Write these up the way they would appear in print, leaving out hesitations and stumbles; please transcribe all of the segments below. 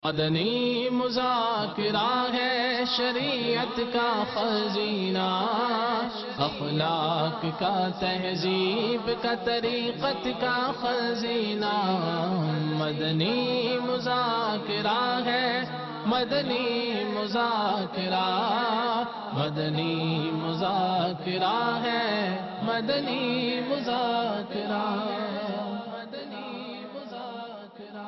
مدنی مذاکرہ ہے شریعت کا خزینہ، اخلاق کا تہذیب کا طریقت کا خزینہ۔ مدنی مذاکرہ ہے، مدنی مذاکرہ، مدنی مذاکرہ ہے، مدنی مذاکرہ، مدنی مذاکرہ۔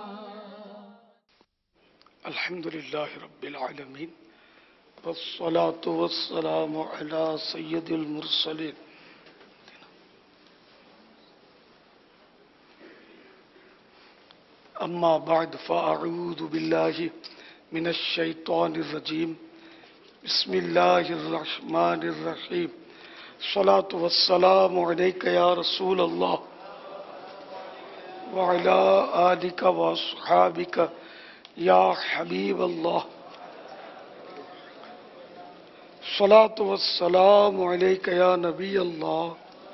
الحمد للہ رب العالمین والصلاة والسلام على سید المرسلین۔ اما بعد فاعوذ باللہ من الشیطان الرجیم، بسم اللہ الرحمن الرحیم۔ الصلاة والسلام علیک یا رسول اللہ وعلی آلک واصحابک یا حبیب اللہ۔ الصلاة والسلام علیک یا نبی اللہ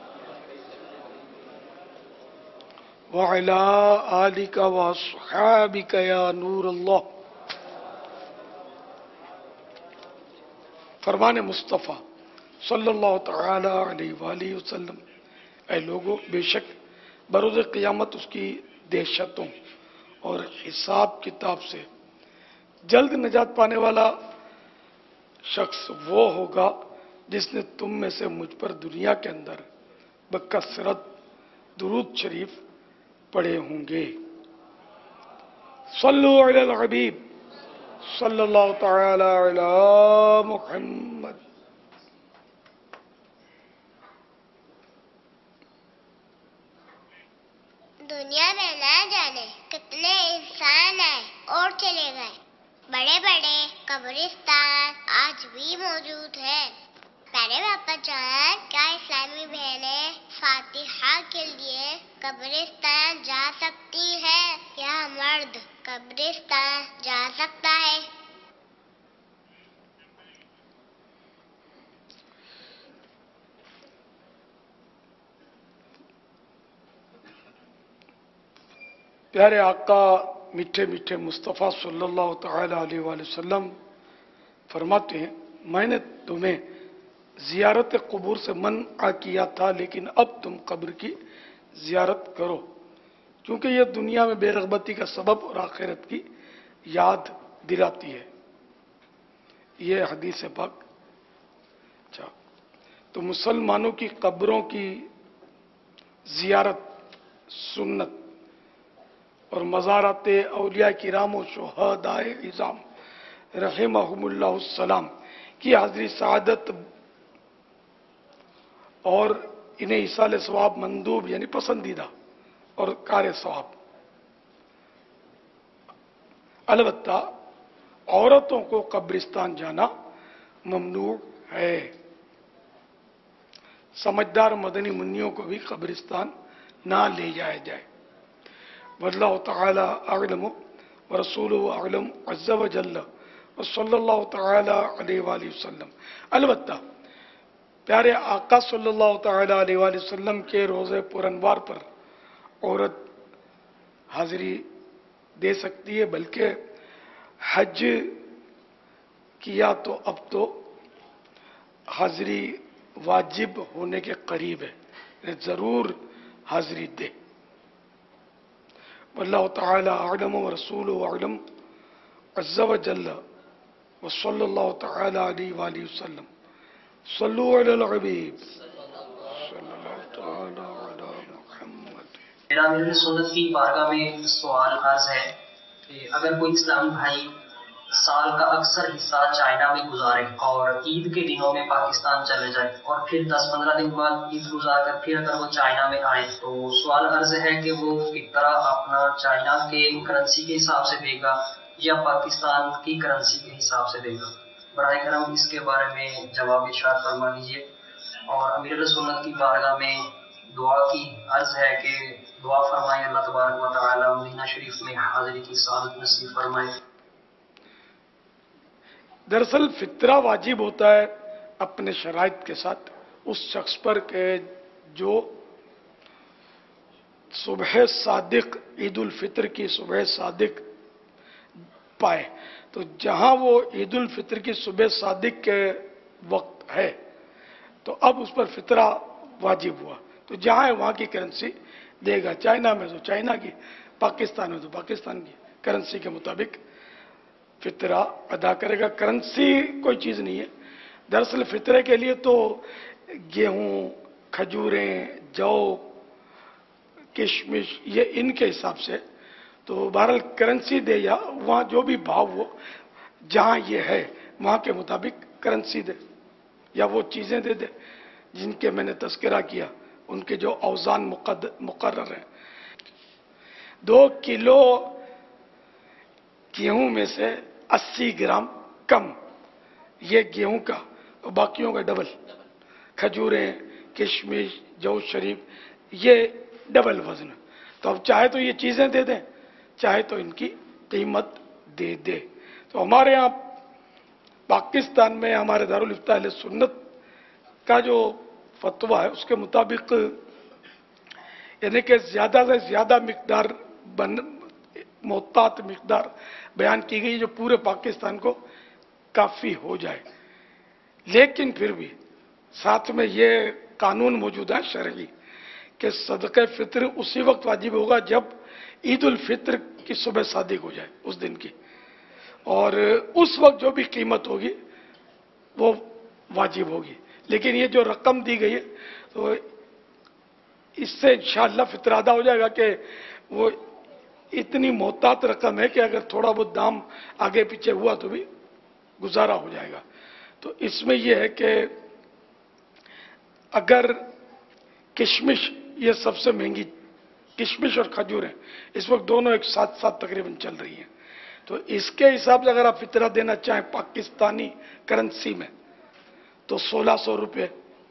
وعلی آلک واصحابک یا نور اللہ۔ فرمان مصطفیٰ صلی اللہ تعالی علیہ وآلہ وسلم، اے لوگو، بے شک بروز قیامت اس کی دہشتوں اور حساب کتاب سے جلد نجات پانے والا شخص وہ ہوگا جس نے تم میں سے مجھ پر دنیا کے اندر بکثرت درود شریف پڑھے ہوں گے۔ صلو علی الحبیب صلی اللہ تعالی علی محمد۔ دنیا میں نہ جانے کتنے انسان آئے اور چلے گئے، بڑے بڑے قبرستان آج بھی موجود ہیں۔ پیارے باپا جان، کیا اسلامی بہنیں فاتحہ کے لیے قبرستان جا سکتی ہیں؟ کیا مرد قبرستان جا سکتا ہے؟ پیارے آقا میٹھے میٹھے مصطفیٰ صلی اللہ تعالی علیہ وآلہ وسلم فرماتے ہیں، میں نے تمہیں زیارت قبور سے منع کیا تھا، لیکن اب تم قبر کی زیارت کرو، کیونکہ یہ دنیا میں بے رغبتی کا سبب اور آخرت کی یاد دلاتی ہے۔ یہ حدیث پاک۔ تو مسلمانوں کی قبروں کی زیارت سنت اور مزارات اولیاء کرام و شہداء عظام رحمہم اللہ السلام کی حاضری سعادت اور انہیں ایصال ثواب مندوب یعنی پسندیدہ اور کار ثواب۔ البتہ عورتوں کو قبرستان جانا ممنوع ہے۔ سمجھدار مدنی منیوں کو بھی قبرستان نہ لے جایا جائے۔ واللہ تعالی اعلم ورسولہ اعلم عز وجل وصلی اللہ تعالی علیہ وآلہ وسلم۔ البتہ پیارے آقا صلی اللہ تعالی علیہ وآلہ وسلم کے روزے پرانوار پر عورت حاضری دے سکتی ہے، بلکہ حج کیا تو اب تو حاضری واجب ہونے کے قریب ہے، ضرور حاضری دے۔ واللہ تعالی اعلم ورسولہ اعلم عز وجل وصلی اللہ تعالی علیہ وآلہ وسلم۔ صلو علی الحبیب صلی اللہ تعالی علی محمد۔ میرا امیر سنت کی بارگاہ میں سوال عرض ہے کہ اگر کوئی اسلامی بھائی سال کا اکثر حصہ چائنا میں گزارے اور عید کے دنوں میں پاکستان چلے جائے اور پھر 10-15 دن بعد عید گزار کر پھر اگر وہ چائنا میں آئے، تو سوال عرض ہے کہ وہ فطرہ اپنا چائنا کے کرنسی کے حساب سے دے گا یا پاکستان کی کرنسی کے حساب سے دے گا؟ براہ کرم اس کے بارے میں جواب ارشاد فرما دیجیے۔ اور امیر سنت کی بارگاہ میں دعا کی عرض ہے کہ دعا فرمائے اللہ تبارک و تعالی مدینہ شریف میں حاضری کی سعادت نصیب فرمائے۔ دراصل فطرہ واجب ہوتا ہے اپنے شرائط کے ساتھ اس شخص پر کہ جو صبح صادق عید الفطر کی صبح صادق پائے. تو جہاں وہ عید الفطر کی صبح صادق کے وقت ہے تو اب اس پر فطرہ واجب ہوا. تو جہاں ہے وہاں کی کرنسی دے گا. چائنا میں تو چائنا کی، پاکستان میں تو پاکستان کی کرنسی کے مطابق فطرہ ادا کرے گا. کرنسی کوئی چیز نہیں ہے. دراصل فطرے کے لیے تو گیہوں، کھجوریں، جو، کشمش، یہ ان کے حساب سے. تو بہرحال کرنسی دے یا وہاں جو بھی بھاؤ ہو، جہاں یہ ہے وہاں کے مطابق کرنسی دے یا وہ چیزیں دے دے جن کے میں نے تذکرہ کیا، ان کے جو اوزان مقرر ہیں. 2 کلو گیہوں میں سے 80 گرام کم، یہ گیہوں کا، اور باقیوں کا ڈبل. کھجوریں، کشمش، جو شریف، یہ ڈبل وزن. تو اب چاہے تو یہ چیزیں دے دیں، چاہے تو ان کی قیمت دے دے. تو ہمارے ہاں پاکستان میں ہمارے دارالفتہ اہل سنت کا جو فتویٰ ہے اس کے مطابق یعنی کہ زیادہ سے زیادہ مقدار محتاط مقدار بیان کی گئی جو پورے پاکستان کو کافی ہو جائے. لیکن پھر بھی ساتھ میں یہ قانون موجود ہے شرعی کہ صدقہ فطر اسی وقت واجب ہوگا جب عید الفطر کی صبح صادق ہو جائے اس دن کی، اور اس وقت جو بھی قیمت ہوگی وہ واجب ہوگی. لیکن یہ جو رقم دی گئی ہے تو اس سے انشاءاللہ فطر ادا ہو جائے گا کہ وہ اتنی محتاط رقم ہے کہ اگر تھوڑا بہت دام آگے پیچھے ہوا تو بھی گزارا ہو جائے گا. تو اس میں یہ ہے کہ اگر کشمش، یہ سب سے مہنگی کشمش اور کھجوریں اس وقت دونوں ایک ساتھ ساتھ تقریباً چل رہی ہیں، تو اس کے حساب سے اگر آپ فطرہ دینا چاہیں پاکستانی کرنسی میں تو 1600 روپے،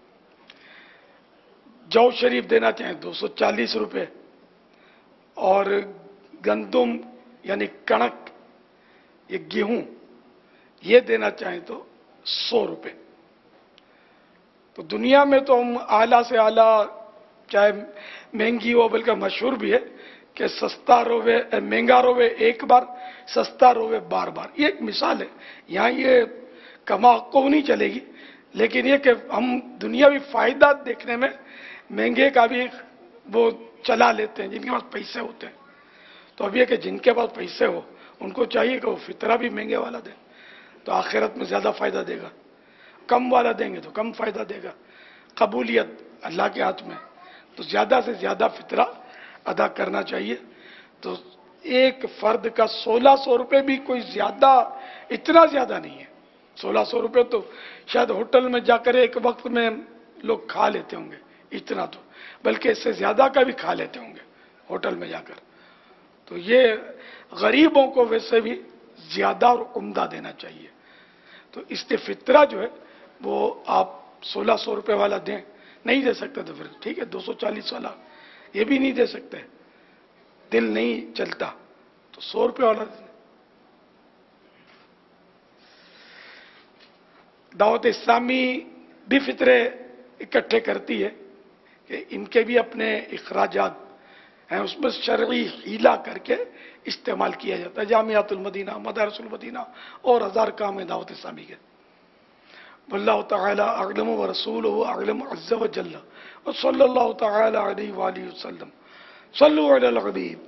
جو شریف دینا چاہیں 240 روپے، اور گندم یعنی کنک، یہ گیہوں، یہ دینا چاہیں تو 100 روپے. تو دنیا میں تو ہم اعلیٰ سے اعلیٰ، چاہے مہنگی ہو بلکہ مشہور بھی ہے کہ سستا روے مہنگا روے ایک بار، سستا روے بار بار. یہ ایک مثال ہے. یہاں یہ کما کو نہیں چلے گی، لیکن یہ کہ ہم دنیاوی فائدہ دیکھنے میں مہنگے کا بھی وہ چلا لیتے ہیں جن کے پاس پیسے ہوتے ہیں. تو اب یہ کہ جن کے پاس پیسے ہو ان کو چاہیے کہ وہ فطرہ بھی مہنگے والا دیں تو آخرت میں زیادہ فائدہ دے گا. کم والا دیں گے تو کم فائدہ دے گا. قبولیت اللہ کے ہاتھ میں. تو زیادہ سے زیادہ فطرہ ادا کرنا چاہیے. تو ایک فرد کا 1600 روپے بھی کوئی زیادہ، اتنا زیادہ نہیں ہے. 1600 روپے تو شاید ہوٹل میں جا کر ایک وقت میں لوگ کھا لیتے ہوں گے، اتنا تو، بلکہ اس سے زیادہ کا بھی کھا لیتے ہوں گے ہوٹل میں جا کر. تو یہ غریبوں کو ویسے بھی زیادہ اور عمدہ دینا چاہیے. تو اس سے فطرہ جو ہے وہ آپ 1600 روپے والا دیں. نہیں دے سکتے تو پھر ٹھیک ہے 240 والا، یہ بھی نہیں دے سکتے، دل نہیں چلتا تو 100 روپے والا دیں. دعوت اسلامی بھی فطرے اکٹھے کرتی ہے کہ ان کے بھی اپنے اخراجات ہیں، اس میں شرعی ہیلا کر کے استعمال کیا جاتا ہے. جامعات المدینہ، مدارس المدینہ اور ہزار کام ہیں دعوت اسلامی کے. واللہ تعالی اعلم ورسولہ اعلم عز وجل وصلی اللہ تعالی علیہ وآلہ وسلم. صلو علی الحبیب.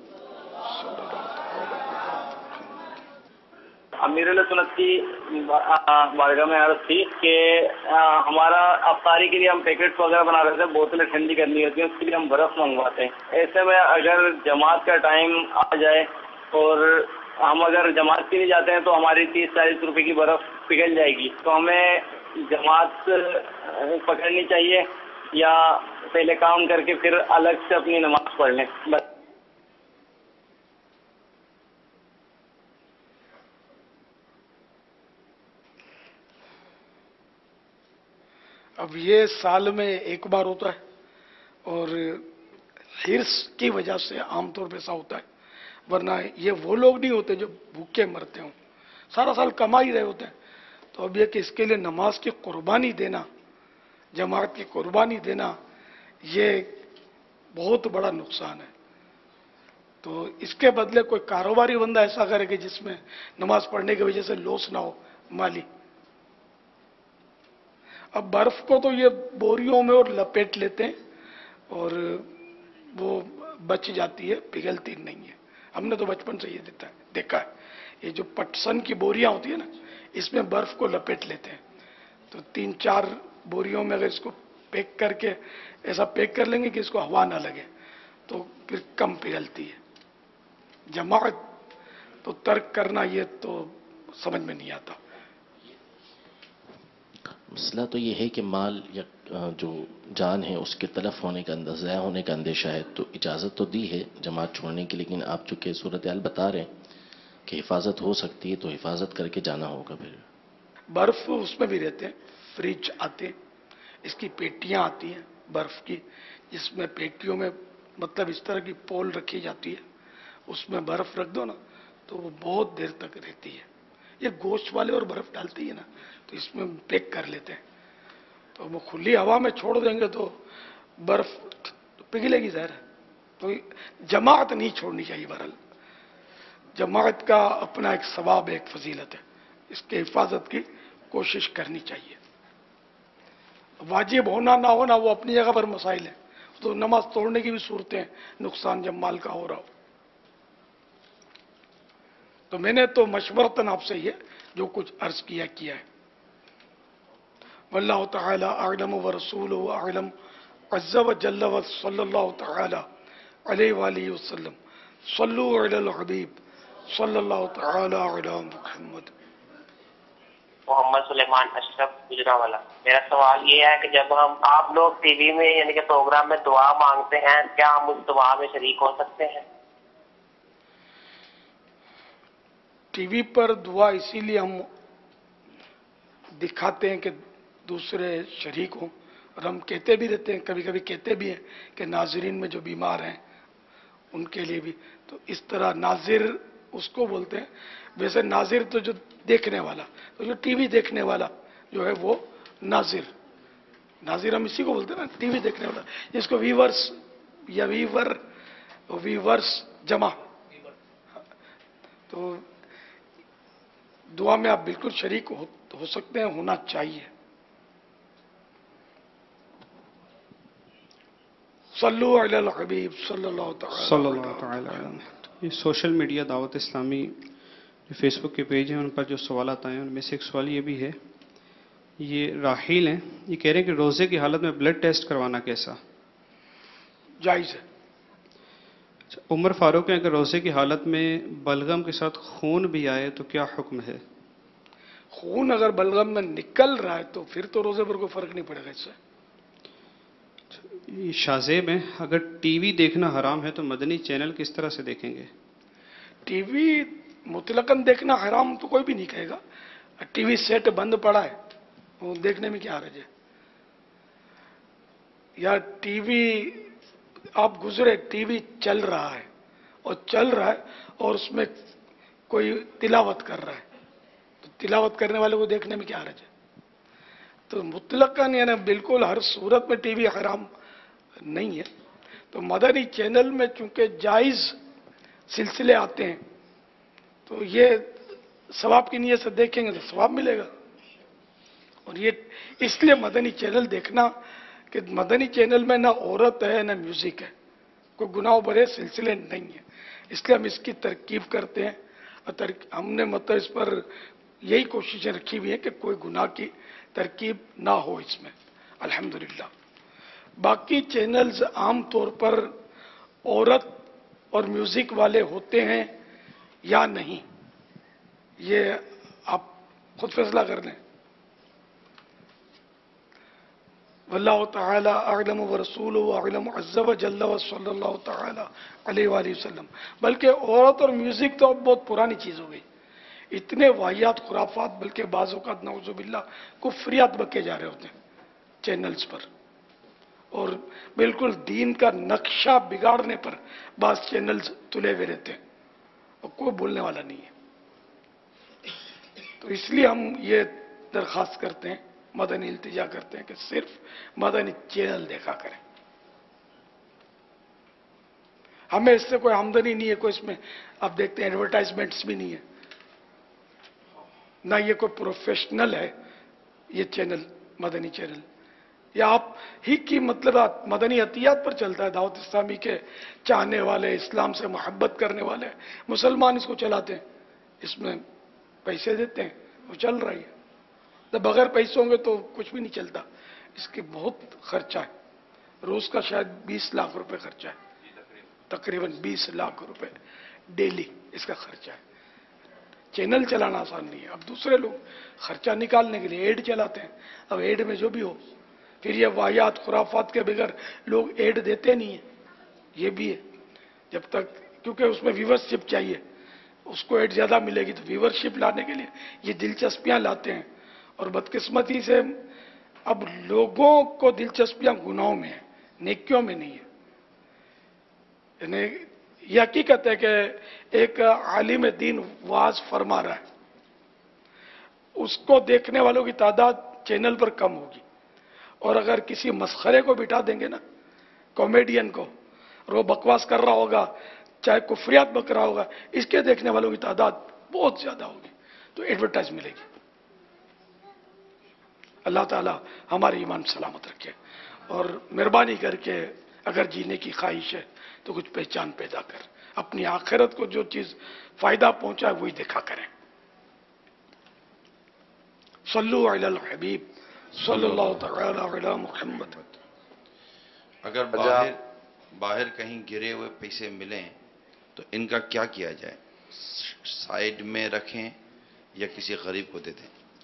امیر علیہ سنت کی بارگاہ میں عرض تھی کہ ہمارا افطاری کے لیے ہم پیکٹس وغیرہ بنا رہے تھے، بوتلیں ٹھنڈی کرنی ہوتی ہیں، اس کے لیے ہم برف منگواتے ہیں. ایسے میں اگر جماعت کا ٹائم آ جائے اور ہم اگر جماعت کے لیے جاتے ہیں تو ہماری 30-40 روپے کی برف پگھل جائے گی، تو ہمیں جماعت پکڑنی چاہیے یا پہلے کام کر کے پھر الگ سے اپنی نماز پڑھ لیں؟ بس. اب یہ سال میں ایک بار ہوتا ہے اور حرص کی وجہ سے عام طور پہ ایسا ہوتا ہے، ورنہ یہ وہ لوگ نہیں ہوتے جو بھوکے مرتے ہوں، سارا سال کما ہی رہے ہوتے ہیں. تو اب یہ کہ اس کے لیے نماز کی قربانی دینا، جماعت کی قربانی دینا، یہ بہت بڑا نقصان ہے. تو اس کے بدلے کوئی کاروباری بندہ ایسا کرے کہ جس میں نماز پڑھنے کی وجہ سے لوس نہ ہو مالی. اب برف کو تو یہ بوریوں میں اور لپیٹ لیتے ہیں اور وہ بچ جاتی ہے، پگھلتی نہیں ہے. ہم نے تو بچپن سے یہ دیکھا ہے. یہ جو پٹسن کی بوریاں ہوتی ہیں نا، اس میں برف کو لپیٹ لیتے ہیں. تو 3-4 بوریوں میں اگر اس کو پیک کر کے ایسا پیک کر لیں گے کہ اس کو ہوا نہ لگے تو پھر کم پگھلتی ہے. جماعت تو ترک کرنا یہ تو سمجھ میں نہیں آتا. مسئلہ تو یہ ہے کہ مال یا جو جان ہے اس کے تلف ہونے کا ضائع ہونے کا اندیشہ ہے، تو اجازت تو دی ہے جماعت چھوڑنے کی، لیکن آپ چونکہ صورتحال بتا رہے ہیں کہ حفاظت ہو سکتی ہے تو حفاظت کر کے جانا ہوگا. پھر برف اس میں بھی رہتے ہیں، فریج آتے ہیں، اس کی پیٹیاں آتی ہیں برف کی، جس میں پیٹیوں میں مطلب اس طرح کی پول رکھی جاتی ہے، اس میں برف رکھ دو نا تو وہ بہت دیر تک رہتی ہے. یہ گوشت والے اور برف ڈالتی ہے نا تو اس میں پیک کر لیتے ہیں. تو وہ کھلی ہوا میں چھوڑ دیں گے تو برف پگھلے گی ظاہر ہے. تو جماعت نہیں چھوڑنی چاہیے. بہرحال جماعت کا اپنا ایک ثواب ہے، ایک فضیلت ہے، اس کے حفاظت کی کوشش کرنی چاہیے. واجب ہونا نہ ہونا وہ اپنی جگہ پر مسائل ہیں. تو نماز توڑنے کی بھی صورتیں ہیں، نقصان جب مال کا ہو رہا ہو. تو میں نے تو مشورتاً آپ سے یہ جو کچھ عرض کیا ہے. واللہ تعالی اعلم ورسولہ اعلم عز وجل صلی اللہ تعالی علیہ وآلہ وسلم. صلو علی الحبیب صلی اللہ تعالی علی محمد. محمد سلیمان اشرف گجرانوالہ. میرا سوال یہ ہے کہ جب ہم آپ لوگ ٹی وی میں یعنی کہ پروگرام میں دعا مانگتے ہیں، کیا ہم اس دعا میں شریک ہو سکتے ہیں؟ ٹی وی پر دعا اسی لیے ہم دکھاتے ہیں کہ دوسرے شریک ہوں، اور ہم کہتے بھی رہتے ہیں، کبھی کبھی کہتے بھی ہیں کہ ناظرین میں جو بیمار ہیں ان کے لیے بھی. تو اس طرح ناظر اس کو بولتے ہیں. ویسے ناظر تو جو دیکھنے والا، تو جو ٹی وی دیکھنے والا جو ہے وہ ناظر ہم اسی کو بولتے ہیں نا، ٹی وی دیکھنے والا، جس کو ویورس یا ویورس جمع. تو دعا میں آپ بالکل شریک ہو سکتے ہیں، ہونا چاہیے. صلو علی الحبیب صلی اللہ تعالی علیہ. یہ سوشل میڈیا دعوت اسلامی جو فیس بک کے پیج ہیں ان پر جو سوالات آئے ہیں ان میں سے ایک سوال یہ بھی ہے. یہ راحیل ہیں، یہ کہہ رہے ہیں کہ روزے کی حالت میں بلڈ ٹیسٹ کروانا کیسا جائز ہے؟ عمر فاروق ہیں، اگر روزے کی حالت میں بلغم کے ساتھ خون بھی آئے تو کیا حکم ہے؟ خون اگر بلغم میں نکل رہا ہے تو پھر تو روزے پر کوئی فرق نہیں پڑے گا اس سے. یہ شاذیب ہیں، اگر ٹی وی دیکھنا حرام ہے تو مدنی چینل کس طرح سے دیکھیں گے؟ ٹی وی مطلقاً دیکھنا حرام تو کوئی بھی نہیں کہے گا. ٹی وی سیٹ بند پڑا ہے، وہ دیکھنے میں کیا حرج ہے؟ یا ٹی وی آپ گزرے، ٹی وی چل رہا ہے اور اس میں کوئی تلاوت کر رہا ہے، تو تلاوت کرنے والے کو دیکھنے میں کیا حرج ہے؟ تو مطلقاً یعنی بالکل ہر صورت میں ٹی وی حرام نہیں ہے. تو مدنی چینل میں چونکہ جائز سلسلے آتے ہیں تو یہ ثواب کی نیت سے دیکھیں گے تو ثواب ملے گا. اور یہ اس لیے مدنی چینل دیکھنا کہ مدنی چینل میں نہ عورت ہے نہ میوزک ہے، کوئی گناہ بھرے سلسلے نہیں ہیں، اس لیے ہم اس کی ترکیب کرتے ہیں. ہم نے مطلب اس پر یہی کوششیں رکھی ہوئی ہیں کہ کوئی گناہ کی ترکیب نہ ہو اس میں، الحمدللہ. باقی چینلز عام طور پر عورت اور میوزک والے ہوتے ہیں یا نہیں، یہ آپ خود فیصلہ کر لیں. واللہ تعالی اعلم ورسولہ اعلم عز وجل صلی اللہ تعالی علیہ وآلہ وسلم. بلکہ عورت اور میوزک تو اب بہت پرانی چیز ہو گئی. اتنے واحیات خرافات، بلکہ بعض اوقات نعوذ باللہ کفریات بکے جا رہے ہوتے ہیں چینلز پر، اور بالکل دین کا نقشہ بگاڑنے پر بعض چینلز تلے ہوئے رہتے ہیں اور کوئی بولنے والا نہیں ہے. تو اس لیے ہم یہ درخواست کرتے ہیں، مدنی التجا کرتے ہیں کہ صرف مدنی چینل دیکھا کریں. हमें इससे कोई आमदनी नहीं है, कोई इसमें आप देखते हैं एडवर्टाइजमेंट्स भी नहीं है, ना ये कोई प्रोफेशनल है ये चैनल, मदनी चैनल। या आप ही की मतलब मदनी अतियात पर चलता है, दावत इस्लामी के चाहने वाले, इस्लाम से मोहब्बत करने वाले मुसलमान इसको चलाते हैं, इसमें पैसे देते हैं, वो चल रही है। तो बगैर पैसों होंगे तो कुछ भी नहीं चलता। इसकी बहुत खर्चा है, रोज का शायद 20 लाख रुपए खर्चा है, तकरीबन 20 लाख रुपए डेली इसका खर्चा है। चैनल चलाना आसान नहीं है। अब दूसरे लोग खर्चा निकालने के लिए एड चलाते हैं। अब एड में जो भी हो, फिर ये वाहियात खुराफात के बगैर लोग एड देते नहीं है, ये भी है। जब तक, क्योंकि उसमें व्यूवरशिप चाहिए, उसको एड ज्यादा मिलेगी, तो व्यूवरशिप लाने के लिए ये दिलचस्पियां लाते हैं। और बदकिस्मती से अब लोगों को दिलचस्पियां गुनाहों में है, नेकियों में नहीं है। यानी ये हकीकत है कि एक आलिम दीन वाज फरमा रहा है, उसको देखने वालों की तादाद चैनल पर कम होगी। और अगर किसी मस्खरे को बिठा देंगे ना, कॉमेडियन को, और वो बकवास कर रहा होगा, चाहे कुफरियात बक रहा होगा, इसके देखने वालों की तादाद बहुत ज्यादा होगी, तो एडवर्टाइज मिलेगी। अल्लाह ताला हमारे ईमान सलामत रखे, और मेहरबानी करके अगर जीने की ख्वाहिश है तो कुछ पहचान पैदा कर, अपनी आखिरत को जो चीज फायदा पहुंचाए वही देखा करें। सल्लु अलल हबीब सल्लल्लाहु तआला अला मुहम्मद। अगर बाहर कहीं गिरे हुए पैसे मिलें तो इनका क्या किया जाए? साइड में रखें या किसी गरीब को दे दें?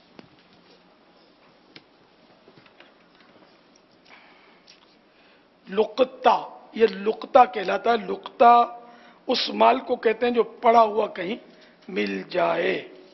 लुकता, ये लुकता कहलाता है। लुकता उस माल को कहते हैं जो पड़ा हुआ कहीं मिल जाए।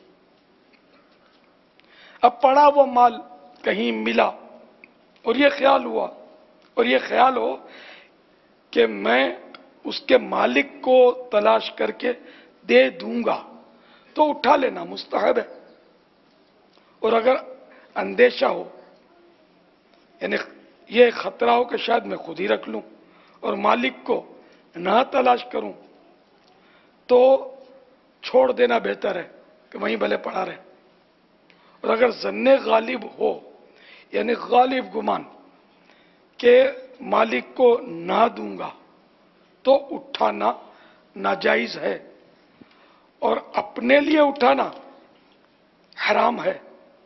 अब पड़ा हुआ माल कहीं मिला और ये ख्याल हुआ, और ये ख्याल हो कि मैं उसके मालिक को तलाश करके दे दूंगा, तो उठा लेना मुस्तहब है। और अगर अंदेशा हो, यानी ये खतरा हो कि शायद मैं खुद ही रख लूं और मालिक को ना तलाश करूं, तो छोड़ देना बेहतर है कि वहीं भले पड़ा रहे। और अगर जन्ने गालिब हो, यानी गालिब गुमान के मालिक को ना दूंगा, तो उठाना नाजायज है, और अपने लिए उठाना हराम है।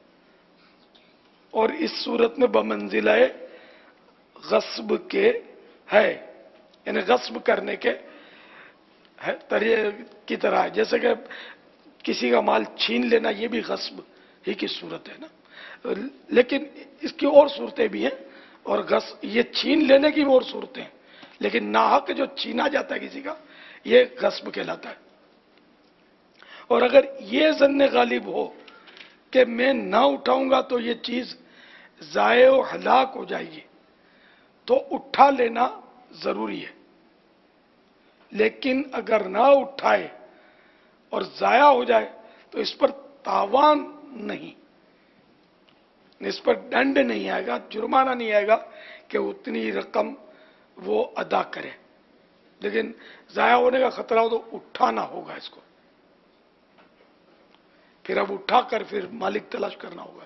और इस सूरत में बमंजिला गस्ब के है, यानी गस्ब करने के की तरह है। जैसे कि किसी का माल छीन लेना, ये भी गस्ब ही की सूरत है ना। लेकिन इसकी और सूरतें भी हैं, और ये छीन लेने की भी और सूरतें हैं। लेकिन नाहक जो छीना जाता है किसी का, ये गस्ब कहलाता है। और अगर ये ज़न्ने गालिब हो कि मैं ना उठाऊंगा तो ये चीज ज़ाये व हलाक हो जाएगी, तो उठा लेना जरूरी है। लेकिन अगर ना उठाए और जाया हो जाए तो इस पर तावान नहीं, इस पर दंड नहीं आएगा, जुर्माना नहीं आएगा कि उतनी रकम वो अदा करे। लेकिन जाया होने का खतरा हो तो उठाना होगा इसको, फिर अब उठाकर फिर मालिक तलाश करना होगा।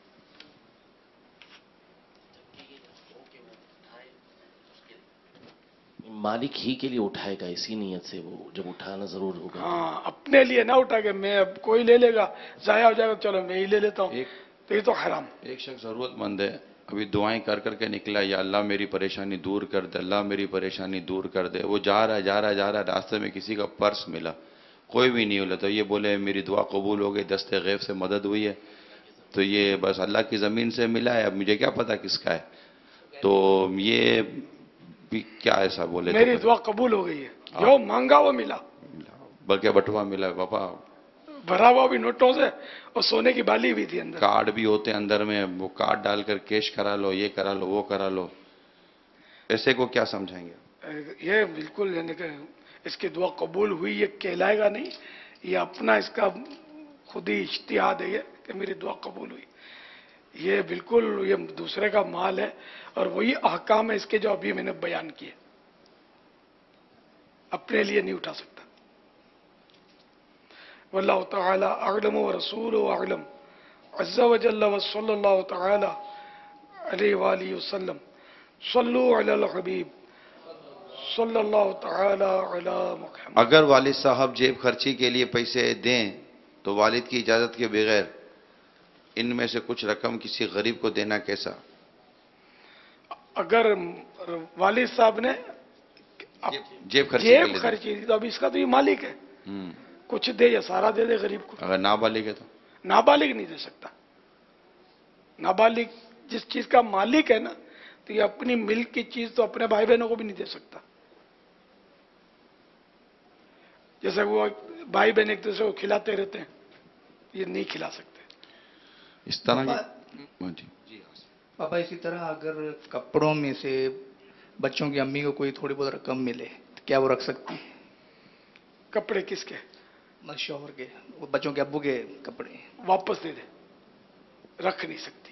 मालिक ही के लिए उठाएगा, इसी नीयत से वो जब उठाना जरूर होगा। हाँ, अपने लिए ना उठा के मैं अब कोई ले लेगा, जाया हो जाएगा, चलो मैं ही ले लेता हूँ, तो ये तो हराम। एक शख्स जरूरतमंद है, अभी दुआएं कर करके निकला, या अल्लाह मेरी परेशानी दूर कर दे, अल्लाह मेरी परेशानी दूर कर दे। वो जा रहा है, रास्ते में किसी का पर्स मिला, कोई भी नहीं मिला, तो ये बोले मेरी दुआ कबूल हो गई, दस्ते गैब से मदद हुई है, तो ये बस अल्लाह की ज़मीन से मिला है, अब मुझे क्या पता किसका है। तो ये भी क्या ऐसा बोले, मेरी दुआ कबूल हो गई है, जो मांगा वो मिला, बल्कि बटुआ मिला पापा, भरा हुआ भी नोटों से, और सोने की बाली भी थी अंदर, कार्ड भी होते अंदर में, वो कार्ड डालकर कैश करा लो, ये करा लो, वो करा लो। ऐसे को क्या समझाएंगे? ये बिल्कुल, यानी कि इसकी दुआ कबूल हुई ये कहलाएगा नहीं, ये अपना इसका खुद ही इज्तिहाद है ये कि मेरी दुआ कबूल हुई। ये बिल्कुल ये दूसरे का माल है, और वही अहकाम है इसके जो अभी मैंने बयान किए। अपने लिए नहीं उठा सकता। वल्लाहु तआला अअलम व रसूलुहु अअलम अज़्ज़ा व जल्ला व सल्लल्लाहु तआला अलैहि व आलिहि वसल्लम सल्लु अलल हबीब सल्लल्लाहु तआला अला मुहम्मद। अगर वालिद साहब जेब खर्ची के लिए पैसे दें तो वालिद की इजाज़त के बगैर इनमें से कुछ रकम किसी गरीब को देना कैसा? अगर वालिद साहब ने जेब खर्ची जेब खर्ची दी तो अब इसका तो ये मालिक है, कुछ दे या सारा दे दे गरीब को। अगर नाबालिग है तो नाबालिग नहीं दे सकता। नाबालिग जिस चीज का मालिक है ना, तो ये अपनी मिल्क की चीज तो अपने भाई बहनों को भी नहीं दे सकता। जैसे वो भाई बहन एक दूसरे को खिलाते रहते हैं, ये नहीं खिला सकते। इस तरह की पापा इसी तरह अगर कपड़ों में से बच्चों की अम्मी को कोई थोड़ी बहुत रकम मिले तो क्या वो रख सकती है? कपड़े किसके? मतलब शौहर के, वो बच्चों के अब्बू के कपड़े वापस दे दे, रख नहीं सकती।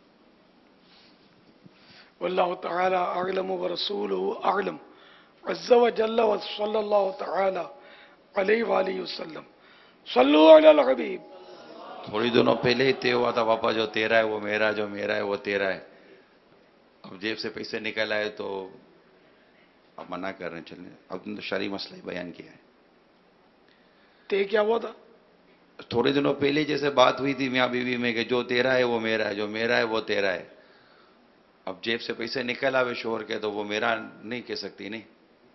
वल्लाहु तआला अअलम व रसूलुहु अअलम अज़्ज़ा व जल्ला व सल्लल्लाहु तआला अलैहि व आलिहि वसल्लम सल्लु अलल हबीब। थोड़ी दिनों पहले ही तय हुआ था पापा जो तेरा है वो मेरा, जो मेरा है वो तेरा है। अब जेब से पैसे निकल आए तो अब मना कर रहे हैं चलने। अब तो शरई मसला ही बयान किया है। तय क्या हुआ था? थोड़े दिनों पहले जैसे बात हुई थी मियाँ बीवी में कि जो तेरा है वो मेरा है, जो मेरा है वो तेरा है। अब जेब से पैसे निकल आवे शोहर के तो वो मेरा नहीं कह सकती। नहीं,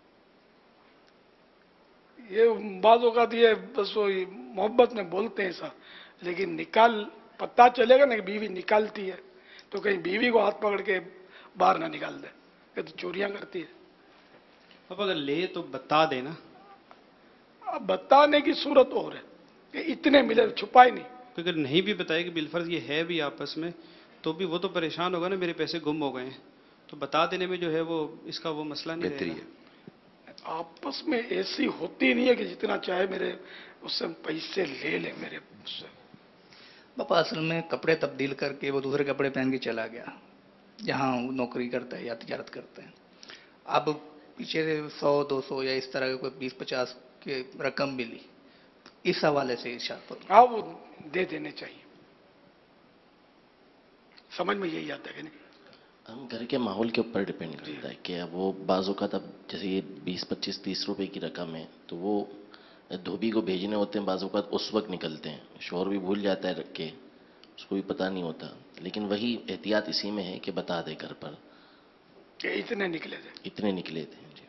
ये बातों का दिए बस वो मोहब्बत में बोलते हैं ऐसा, लेकिन निकाल पता चलेगा ना कि बीवी निकालती है तो कहीं बीवी को हाथ पकड़ के बाहर ना निकाल दे कि तो चोरियां करती है। अब अगर ले तो बता देना। अब बताने की सूरत और है कि इतने मिले, छुपाए नहीं। तो अगर नहीं भी बताए कि बिलफर्ज ये है भी आपस में, तो भी वो तो परेशान होगा ना, मेरे पैसे गुम हो गए हैं। तो बता देने में जो है वो इसका वो मसला नहीं बेहतरी रहेगा। है। आपस में ऐसी होती नहीं है कि जितना चाहे मेरे उससे पैसे ले ले मेरे उससे। पापा असल में कपड़े तब्दील करके वो दूसरे कपड़े पहन के चला गया जहाँ वो नौकरी करता है या तिजारत करता है। अब पीछे से 100-200 या इस तरह के कोई 20-50 की रकम मिली, इस हवाले से इरशाद फरमाइए। हाँ, वो दे देने चाहिए। समझ में यही आता है कि नहीं? हम घर के माहौल के ऊपर डिपेंड करता है कि अब वो बाजू का तब जैसे ये 20-25-30 रुपए की रकम है तो वो धोबी को भेजने होते हैं, बाजू का उस वक्त निकलते हैं, शोहर भी भूल जाता है रख के, उसको भी पता नहीं होता। लेकिन वही एहतियात इसी में है कि बता दे घर पर कि इतने निकले थे, इतने निकले थे। जी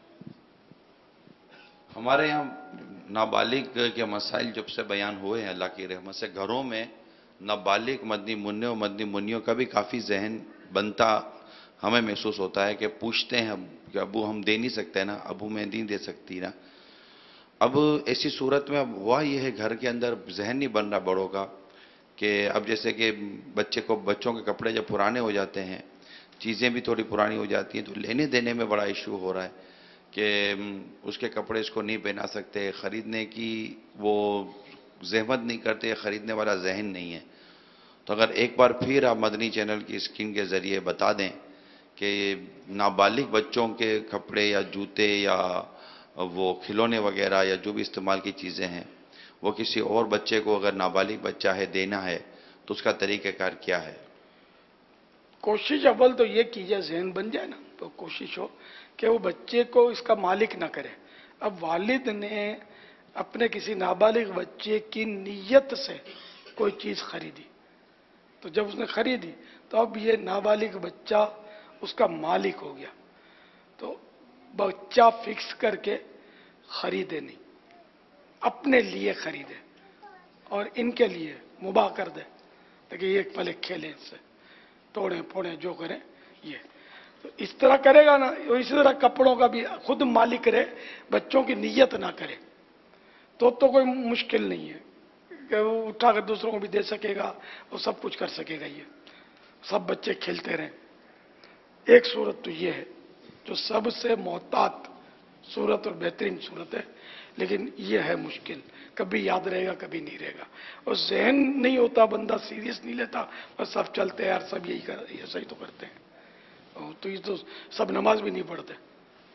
हमारे यहाँ नाबालिग के मसाइल जब से बयान हुए हैं अल्लाह की रहमत से, घरों में नाबालिग मदनी मुन्ने और मदनी मुन्नियों का भी काफ़ी जहन बनता हमें महसूस होता है कि पूछते हैं कि अबू हम दे नहीं सकते ना, अबू मैं नहीं दे सकती ना। अब ऐसी सूरत में अब हुआ ये है घर के अंदर जहन नहीं बन रहा बड़ों का कि अब जैसे कि बच्चों के कपड़े जब पुराने हो जाते हैं, चीज़ें भी थोड़ी पुरानी हो जाती हैं, तो लेने देने में बड़ा इशू हो रहा है कि उसके कपड़े इसको नहीं पहना सकते, ख़रीदने की वो ज़हमत नहीं करते, ख़रीदने वाला जहन नहीं है। तो अगर एक बार फिर आप मदनी चैनल की स्क्रीन के ज़रिए बता दें कि नाबालिग बच्चों के कपड़े या जूते या वो खिलौने वगैरह या जो भी इस्तेमाल की चीज़ें हैं वो किसी और बच्चे को अगर नाबालिग बच्चा है देना है तो उसका तरीक़ाकार क्या है? कोशिश अव्वल तो ये कीजिए जहन बन जाए ना, तो कोशिश हो कि वो बच्चे को इसका मालिक ना करे। अब वालिद ने अपने किसी नाबालिग बच्चे की नीयत से कोई चीज़ खरीदी, तो जब उसने खरीदी तो अब ये नाबालिग बच्चा उसका मालिक हो गया। तो बच्चा फिक्स करके खरीदे नहीं, अपने लिए खरीदे और इनके लिए मुबाह कर दे ताकि ये पहले खेलें, इससे तोड़े फोड़े जो करें ये। तो इस तरह करेगा ना, इसी तरह कपड़ों का भी खुद मालिक रहे, बच्चों की नीयत ना करे तो कोई मुश्किल नहीं है कि वो उठा कर दूसरों को भी दे सकेगा, वो सब कुछ कर सकेगा। ये सब बच्चे खेलते रहें। एक सूरत तो ये है जो सबसे मोहतात सूरत और बेहतरीन सूरत है, लेकिन ये है मुश्किल, कभी याद रहेगा कभी नहीं रहेगा और जहन नहीं होता, बंदा सीरियस नहीं लेता, बस सब चलते हैं यार, सब यही कर, ऐसा ही तो करते हैं। तो ये तो सब नमाज भी नहीं पढ़ते,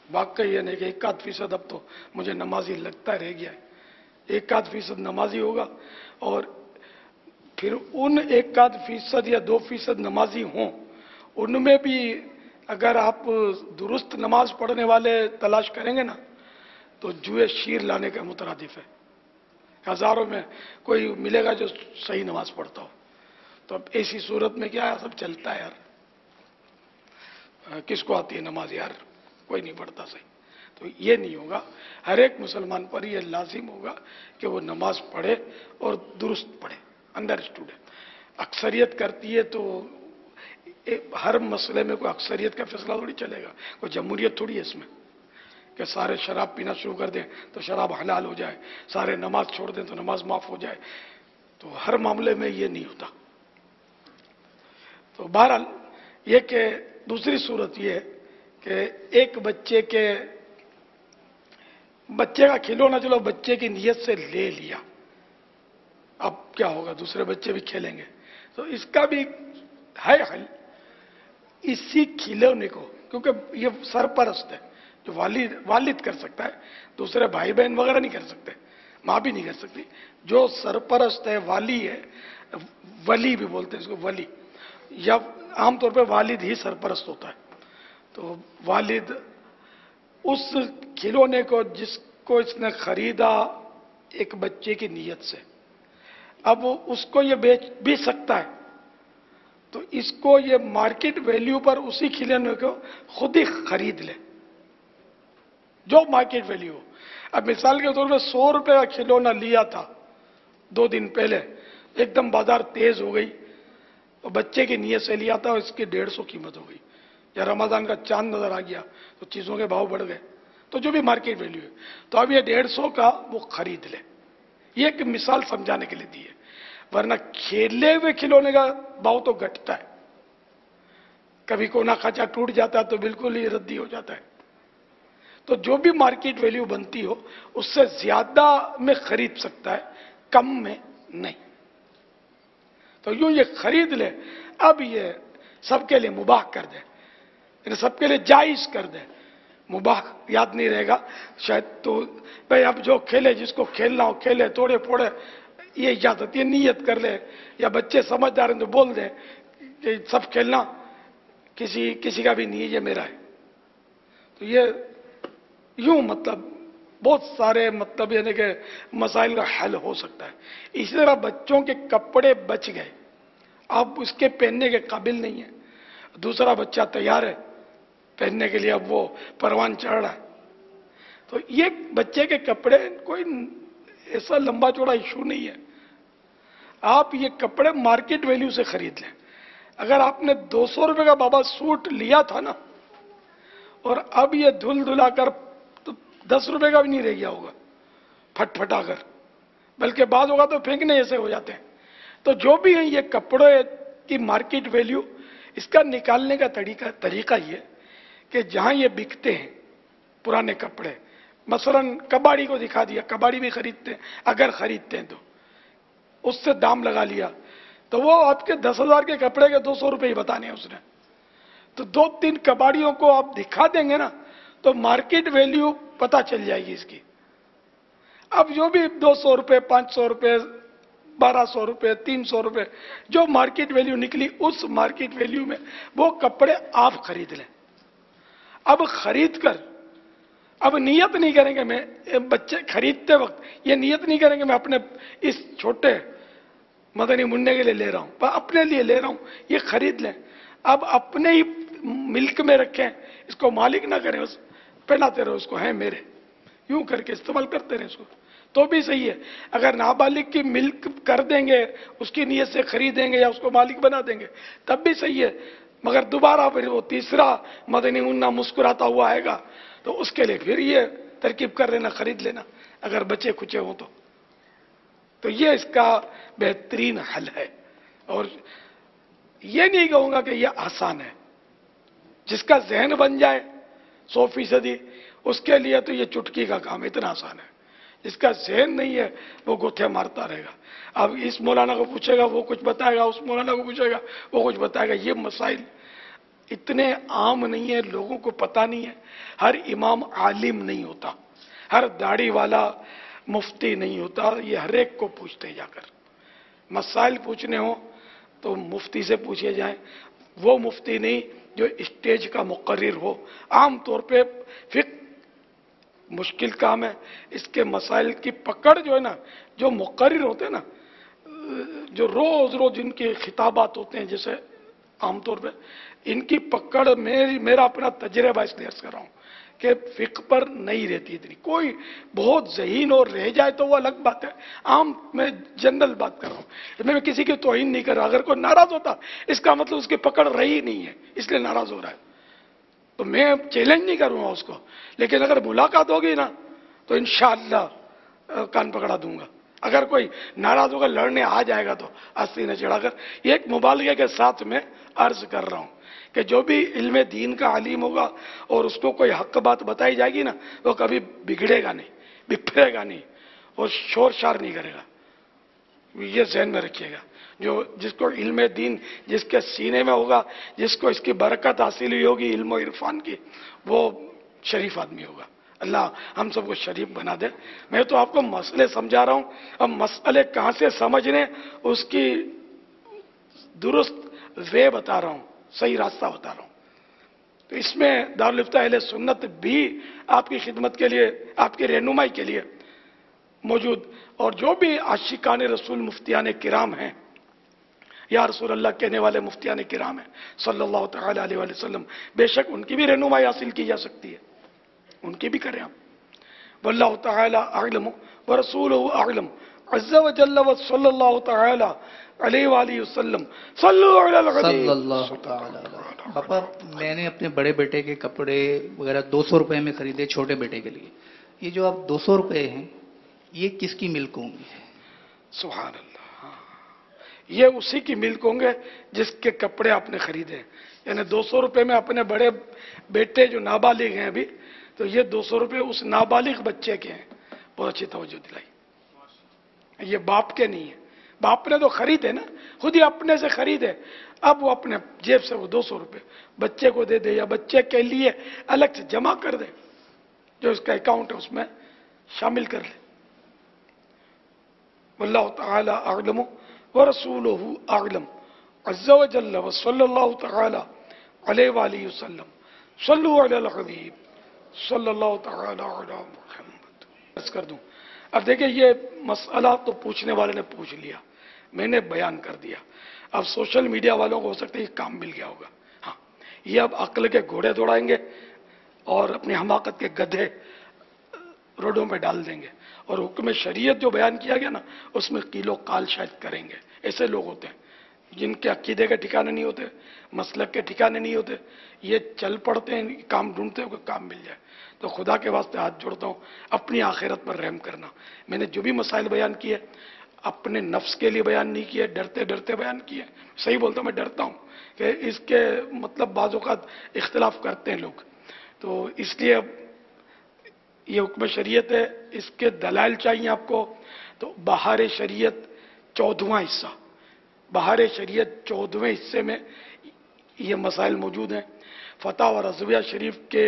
वाकई यानी कि 1-8% अब तो मुझे नमाजी लगता रह गया है। 1-8% नमाजी होगा और फिर उन 1-8% या 2% नमाजी हों, उनमें भी अगर आप दुरुस्त नमाज पढ़ने वाले तलाश करेंगे ना तो जुए शीर लाने के मुतरादिफ है। हजारों में कोई मिलेगा जो सही नमाज पढ़ता हो। तो अब ऐसी सूरत में क्या है, सब चलता है यार, किसको आती है नमाज यार, कोई नहीं पढ़ता सही। तो ये नहीं होगा, हर एक मुसलमान पर ये लाजिम होगा कि वो नमाज पढ़े और दुरुस्त पढ़े, अंडरस्टूड है। अक्सरियत करती है तो हर मसले में कोई अक्सरियत का फैसला थोड़ी चलेगा, कोई जमहूरियत थोड़ी है इसमें कि सारे शराब पीना शुरू कर दें तो शराब हलाल हो जाए, सारे नमाज छोड़ दें तो नमाज माफ हो जाए। तो हर मामले में ये नहीं होता। तो बहरहाल ये कि दूसरी सूरत ये है कि एक बच्चे का खिलौना, चलो बच्चे की नीयत से ले लिया, अब क्या होगा, दूसरे बच्चे भी खेलेंगे, तो इसका भी है हल। इसी खिलौने को, क्योंकि ये सरपरस्त है, जो वालिद कर सकता है, दूसरे भाई बहन वगैरह नहीं कर सकते, माँ भी नहीं कर सकती। जो सरपरस्त है, वाली है, वली भी बोलते हैं इसको, वली, या आमतौर पर वालिद ही सरपरस्त होता है। तो वालिद उस खिलौने को जिसको इसने खरीदा एक बच्चे की नीयत से, अब उसको ये बेच भी सकता है, तो इसको ये मार्केट वैल्यू पर उसी खिलौने को खुद ही खरीद ले, जो मार्केट वैल्यू हो। अब मिसाल के तौर पर 100 रुपए का खिलौना लिया था 2 दिन पहले, एकदम बाजार तेज हो गई और बच्चे की नीयत से लिया था और इसकी 150 कीमत हो गई, या रमजान का चांद नजर आ गया तो चीजों के भाव बढ़ गए, तो जो भी मार्केट वैल्यू है, तो अब ये 150 का वो खरीद ले। ये एक मिसाल समझाने के लिए दी है, वरना खेले हुए खिलौने का भाव तो घटता है, कभी कोना खाचा टूट जाता है तो बिल्कुल ही रद्दी हो जाता है। तो जो भी मार्केट वैल्यू बनती हो उससे ज्यादा में खरीद सकता है, कम में नहीं। तो यूं ये खरीद ले, अब ये सबके लिए मुबाह कर दे, सबके लिए जायज कर दे। मुबाह याद नहीं रहेगा शायद, तो भाई अब जो खेले, जिसको खेलना हो खेले, तोड़े फोड़े, ये इजाजत, ये नियत कर ले, या बच्चे समझदार हैं तो बोल दे कि सब खेलना, किसी का भी नहीं है, ये मेरा है। तो ये यूं मतलब बहुत सारे मतलब यानी कि मसाइल का हल हो सकता है। इसी तरह बच्चों के कपड़े बच गए, अब उसके पहनने के काबिल नहीं है, दूसरा बच्चा तैयार है पहनने के लिए, अब वो परवान चढ़ रहा है, तो ये बच्चे के कपड़े कोई ऐसा लंबा चौड़ा इशू नहीं है। आप ये कपड़े मार्केट वैल्यू से खरीद लें। अगर आपने 200 रुपए का बाबा सूट लिया था ना, और अब ये धुल धुलाकर तो 10 रुपए का भी नहीं रह गया होगा फटफटा कर, बल्कि बाद होगा तो फेंकने ऐसे हो जाते हैं। तो जो भी है ये कपड़े की मार्केट वैल्यू, इसका निकालने का तरीका ये कि जहां ये बिकते हैं पुराने कपड़े, मसलन कबाड़ी को दिखा दिया, कबाड़ी भी खरीदते हैं, अगर खरीदते हैं तो उससे दाम लगा लिया, तो वो आपके 10,000 के कपड़े के 200 रुपए ही बताने हैं उसने। तो 2-3 कबाड़ियों को आप दिखा देंगे ना, तो मार्केट वैल्यू पता चल जाएगी इसकी। अब जो भी 200 रुपए, 500 रुपए, 1200 रुपए, 300 रुपए, जो मार्केट वैल्यू निकली, उस मार्केट वैल्यू में वो कपड़े आप खरीद लें। अब खरीद कर अब नियत नहीं करेंगे, मैं बच्चे खरीदते वक्त ये नियत नहीं करेंगे मैं अपने इस छोटे मदनी मुन्ने के लिए ले रहा हूं, पर अपने लिए ले रहा हूं, ये खरीद लें। अब अपने ही मिल्क में रखें, इसको मालिक ना करें, उस पहनाते रहो उसको, है मेरे, यूं करके इस्तेमाल करते रहे इसको, तो भी सही है। अगर नाबालिग की मिल्क कर देंगे, उसकी नीयत से खरीदेंगे या उसको मालिक बना देंगे, तब भी सही है। मगर दोबारा फिर वो तीसरा मदनी मुन्ना मुस्कुराता हुआ आएगा, तो उसके लिए फिर ये तरकीब कर लेना, खरीद लेना, अगर बचे खुचे हो तो ये इसका बेहतरीन हल है। और ये नहीं कहूंगा कि ये आसान है, जिसका जहन बन जाए 100%, उसके लिए तो ये चुटकी का काम इतना आसान है। जिसका जहन नहीं है वो गोथे मारता रहेगा। अब इस मौलाना को पूछेगा वो कुछ बताएगा, उस मौलाना को पूछेगा वो कुछ बताएगा। ये मसाइल اتنے عام نہیں ہے, لوگوں کو پتہ نہیں ہے. ہر امام عالم نہیں ہوتا, ہر داڑھی والا مفتی نہیں ہوتا. یہ ہر ایک کو پوچھتے جا کر. مسائل پوچھنے ہوں تو مفتی سے پوچھے جائیں, وہ مفتی نہیں جو اسٹیج کا مقرر ہو. عام طور پہ فقہ مشکل کام ہے, اس کے مسائل کی پکڑ جو ہے نا, جو مقرر ہوتے ہیں نا, جو روز روز جن کے خطابات ہوتے ہیں, جیسے عام طور پہ ان کی پکڑ میرا اپنا تجربہ اس لیے عرض کر رہا ہوں کہ فقہ پر نہیں رہتی اتنی. کوئی بہت ذہین اور رہ جائے تو وہ الگ بات ہے. عام میں جنرل بات کر رہا ہوں, میں کسی کی توہین نہیں کر رہا. اگر کوئی ناراض ہوتا اس کا مطلب اس کی پکڑ رہی نہیں ہے, اس لیے ناراض ہو رہا ہے. تو میں چیلنج نہیں کروں گا اس کو, لیکن اگر ملاقات ہوگی نا تو انشاءاللہ کان پکڑا دوں گا. اگر کوئی ناراض ہوگا, لڑنے آ جائے گا تو آستین نہ چڑھا کر. یہ ایک مبالغے کے ساتھ میں عرض کر رہا ہوں کہ جو بھی علم دین کا عالم ہوگا اور اس کو کوئی حق بات بتائی جائے گی نا, وہ کبھی بگڑے گا نہیں, بپھرے گا نہیں, اور شور شار نہیں کرے گا. یہ ذہن میں رکھیے گا. جس کو علم دین جس کے سینے میں ہوگا, جس کو اس کی برکت حاصل ہوئی ہوگی علم و عرفان کی, وہ شریف آدمی ہوگا. اللہ ہم سب کو شریف بنا دے. میں تو آپ کو مسئلے سمجھا رہا ہوں, اب مسئلے کہاں سے سمجھنے اس کی درست وے بتا رہا ہوں, صحیح راستہ بتا رہا ہوں. تو اس میں دارالفتہ اہل سنت بھی آپ کی خدمت کے لیے, آپ کی رہنمائی کے لیے موجود, اور جو بھی عاشقان رسول مفتیان کرام ہیں, یا رسول اللہ کہنے والے مفتیان کرام ہیں صلی اللہ تعالی علیہ وسلم, بے شک ان کی بھی رہنمائی حاصل کی جا سکتی ہے, ان کی بھی کریں آپ. واللہ تعالی اعلم ورسولہ اعلم عز وجل وصلی اللہ تعالی علیہ وآلہ وسلم. صلو علی الحبیب صلی اللہ تعالی علیہ. پاپا میں نے اپنے بڑے بیٹے کے کپڑے وغیرہ 200 روپے میں خریدے چھوٹے بیٹے کے لیے. یہ جو آپ 200 روپے ہیں یہ کس کی ملک ہوں گی؟ سبحان اللہ. یہ اسی کی ملک ہوں گے جس کے کپڑے آپ نے خریدے. یعنی 200 روپے میں اپنے بڑے بیٹے جو نابالغ ہیں ابھی, تو یہ 200 روپے اس نابالغ بچے کے ہیں. بہت اچھی توجہ دلائی. یہ باپ کے نہیں ہیں, باپ نے تو خریدے نا, خود ہی اپنے سے خریدے. اب وہ اپنے جیب سے وہ 200 روپے بچے کو دے دے, یا بچے کے لیے الگ سے جمع کر دے, جو اس کا اکاؤنٹ ہے اس میں شامل کر لے. واللہ تعالی اعلم ورسولہ اعلم عز وجل وصلی اللہ تعالی علیہ وآلہ وسلم. صلو علی الحبیب صلی اللہ تعالی علی محمد. عرض کر دوں, اب دیکھیں یہ مسئلہ تو پوچھنے والے نے پوچھ لیا, میں نے بیان کر دیا. اب سوشل میڈیا والوں کو ہو سکتا ہے یہ کام مل گیا ہوگا. ہاں, یہ اب عقل کے گھوڑے دوڑائیں گے اور اپنی حماقت کے گدھے روڈوں پہ ڈال دیں گے, اور حکم شریعت جو بیان کیا گیا نا اس میں قیل و قال شاید کریں گے. ایسے لوگ ہوتے ہیں جن کے عقیدے کے ٹھکانے نہیں ہوتے, مسلک کے ٹھکانے نہیں ہوتے, یہ چل پڑتے ہیں کام ڈھونڈتے ہیں کہ کام مل جائے. تو خدا کے واسطے ہاتھ جوڑتا ہوں, اپنی آخرت پر رحم کرنا. میں نے جو بھی مسائل بیان کیے اپنے نفس کے لیے بیان نہیں کیے, ڈرتے ڈرتے بیان کیے. صحیح بولتا ہوں, میں ڈرتا ہوں کہ اس کے مطلب بعض اوقات اختلاف کرتے ہیں لوگ, تو اس لیے یہ حکم شریعت ہے, اس کے دلائل چاہیے آپ کو. تو بہار شریعت 14واں حصہ, بہار شریعت 14ویں حصے میں یہ مسائل موجود ہیں. فتح و رضویہ شریف کے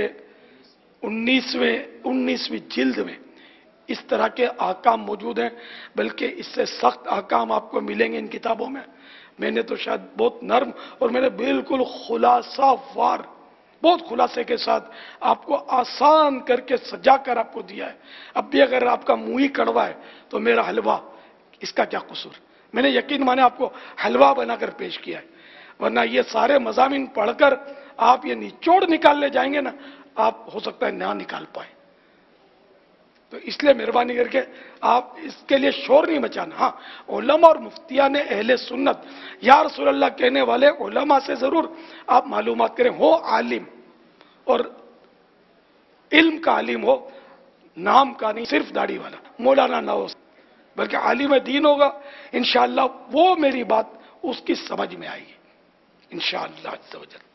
19ویں جلد میں اس طرح کے احکام موجود ہیں, بلکہ اس سے سخت احکام آپ کو ملیں گے ان کتابوں میں. میں نے تو شاید بہت نرم اور میں نے بالکل خلاصہ وار, بہت خلاصے کے ساتھ آپ کو آسان کر کے سجا کر آپ کو دیا ہے. اب بھی اگر آپ کا منہ ہی کڑوا ہے تو میرا حلوہ اس کا کیا قصور. میں نے یقین مانے آپ کو حلوہ بنا کر پیش کیا ہے, ورنہ یہ سارے مضامین پڑھ کر آپ یہ نچوڑ نکالنے جائیں گے نا, آپ ہو سکتا ہے نہ نکال پائیں. تو اس لیے مہربانی کر کے آپ اس کے لیے شور نہیں مچانا. ہاں, علماء اور مفتیان اہل سنت یا رسول اللہ کہنے والے علماء سے ضرور آپ معلومات کریں. ہو عالم اور علم کا عالم ہو, نام کا نہیں, صرف داڑھی والا مولانا نہ ہو, بلکہ عالم دین ہوگا. انشاءاللہ وہ میری بات اس کی سمجھ میں آئے گی انشاءاللہ عز و جل.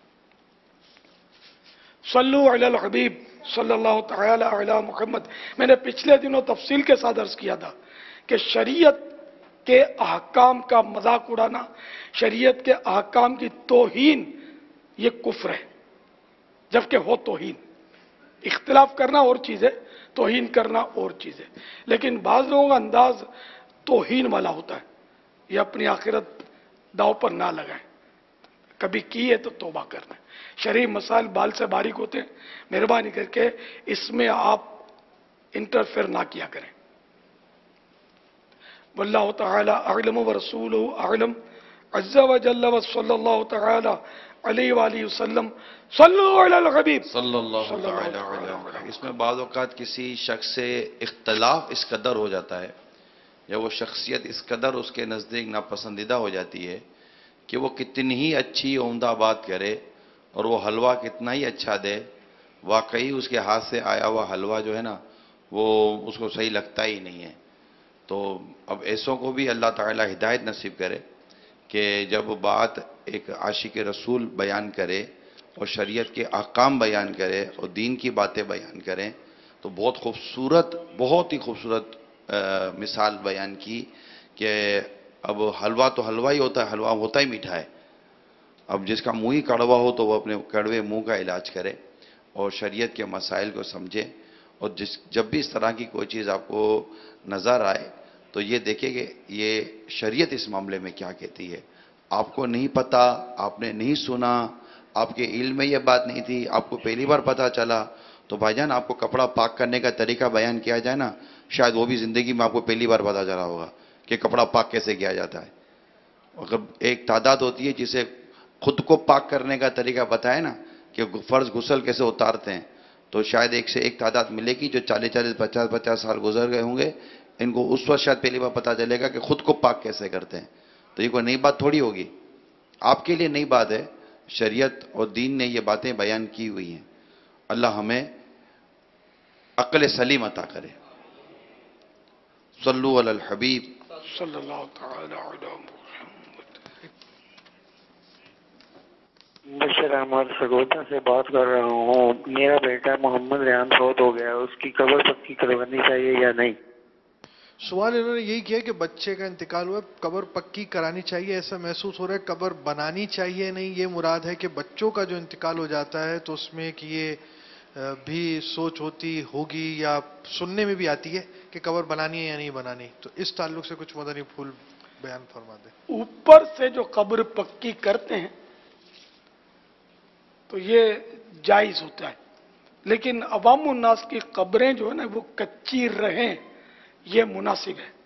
صلو علی الحبیب صلی اللہ تعالی علی محمد. میں نے پچھلے دنوں تفصیل کے ساتھ عرض کیا تھا کہ شریعت کے احکام کا مذاق اڑانا, شریعت کے احکام کی توہین یہ کفر ہے، جبکہ ہو توہین۔ اختلاف کرنا اور چیز ہے، توہین کرنا اور چیز ہے، لیکن بعض لوگوں کا انداز توہین والا ہوتا ہے، یہ اپنی آخرت داؤ پر نہ لگائیں، کبھی کی ہے تو توبہ کرنا ہے۔ شرعی مسائل بال سے باریک ہوتے ہیں، مہربانی کر کے اس میں آپ انٹرفیئر نہ کیا کریں۔ واللہ تعالی اعلم ورسولہ اعلم عز وجل وصلی اللہ تعالی علیہ وآلہ وسلم صلو علی الحبیب صلی اللہ تعالی علیہ وسلم۔ اس میں بعض اوقات کسی شخص سے اختلاف اس قدر ہو جاتا ہے یا وہ شخصیت اس قدر اس کے نزدیک ناپسندیدہ ہو جاتی ہے کہ وہ کتنی ہی اچھی عمدہ بات کرے اور وہ حلوہ کتنا ہی اچھا دے، واقعی اس کے ہاتھ سے آیا ہوا حلوہ جو ہے نا وہ اس کو صحیح لگتا ہی نہیں ہے۔ تو اب ایسوں کو بھی اللہ تعالی ہدایت نصیب کرے کہ جب بات ایک عاشق رسول بیان کرے اور شریعت کے احکام بیان کرے اور دین کی باتیں بیان کریں تو بہت خوبصورت، بہت ہی خوبصورت مثال بیان کی کہ اب حلوہ تو حلوہ ہی ہوتا ہے، حلوہ ہوتا ہی میٹھا ہے۔ اب جس کا منہ ہی کڑوا ہو تو وہ اپنے کڑوے منہ کا علاج کرے اور شریعت کے مسائل کو سمجھے، اور جب بھی اس طرح کی کوئی چیز آپ کو نظر آئے تو یہ دیکھیں کہ یہ شریعت اس معاملے میں کیا کہتی ہے۔ آپ کو نہیں پتا، آپ نے نہیں سنا، آپ کے علم میں یہ بات نہیں تھی، آپ کو پہلی بار پتا چلا، تو بھائی جان آپ کو کپڑا پاک کرنے کا طریقہ بیان کیا جائے نا، شاید وہ بھی زندگی میں آپ کو پہلی بار پتا چلا ہوگا کہ کپڑا پاک کیسے کیا جاتا ہے۔ اگر ایک تعداد ہوتی ہے جسے خود کو پاک کرنے کا طریقہ بتائے نا کہ فرض غسل کیسے اتارتے ہیں، تو شاید ایک سے ایک تعداد ملے گی جو 40 50 سال گزر گئے ہوں گے، ان کو اس وقت شاید پہلی بار پتا چلے گا کہ خود کو پاک کیسے کرتے ہیں۔ تو یہ کوئی نئی بات تھوڑی ہوگی، آپ کے لیے نئی بات ہے، شریعت اور دین نے یہ باتیں بیان کی ہوئی ہیں۔ اللہ ہمیں عقل سلیم عطا کرے۔ صلو علی الحبیب صلی اللہ تعالی علی محمد۔ بشر احمد سگوتا سے بات کر رہا ہوں۔ میرا بیٹا محمد ریان فوت ہو گیا، اس کی قبر پکی کروانی چاہیے یا نہیں؟ سوال انہوں نے یہی کیا کہ بچے کا انتقال ہوا، قبر پکی کرانی چاہیے، ایسا محسوس ہو رہا ہے قبر بنانی چاہیے نہیں، یہ مراد ہے کہ بچوں کا جو انتقال ہو جاتا ہے تو اس میں کہ یہ بھی سوچ ہوتی ہوگی یا سننے میں بھی آتی ہے کہ قبر بنانی ہے یا نہیں بنانی، تو اس تعلق سے کچھ مدنی پھول بیان فرما دیں۔ اوپر سے جو قبر پکی کرتے ہیں تو یہ جائز ہوتا ہے، لیکن عوام الناس کی قبریں جو ہے نا وہ کچی رہیں، یہ مناسب ہے۔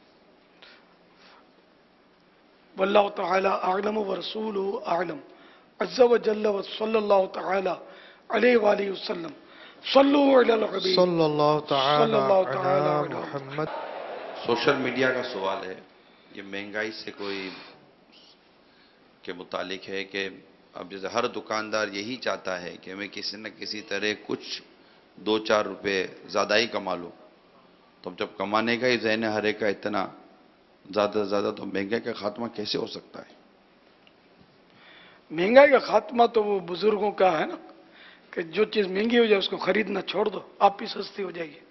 واللہ تعالی اعلم ورسولہ اعلم عز وجل وصلی اللہ تعالی علیہ وآلہ وسلم صلو علی الحبیب صلی اللہ تعالی علی علی محمد۔ سوشل میڈیا کا سوال ہے، یہ مہنگائی سے کوئی کے متعلق ہے کہ اب جیسے ہر دکاندار یہی چاہتا ہے کہ میں کسی نہ کسی طرح کچھ 2-4 روپے زیادہ ہی کما لوں، تو جب کمانے کا ہی ذہن ہے ہر ایک کا اتنا زیادہ سے زیادہ، تو مہنگائی کا خاتمہ کیسے ہو سکتا ہے؟ مہنگائی کا خاتمہ تو وہ بزرگوں کا ہے نا کہ جو چیز مہنگی ہو جائے اس کو خریدنا چھوڑ دو، آپ ہی سستی ہو جائے گی۔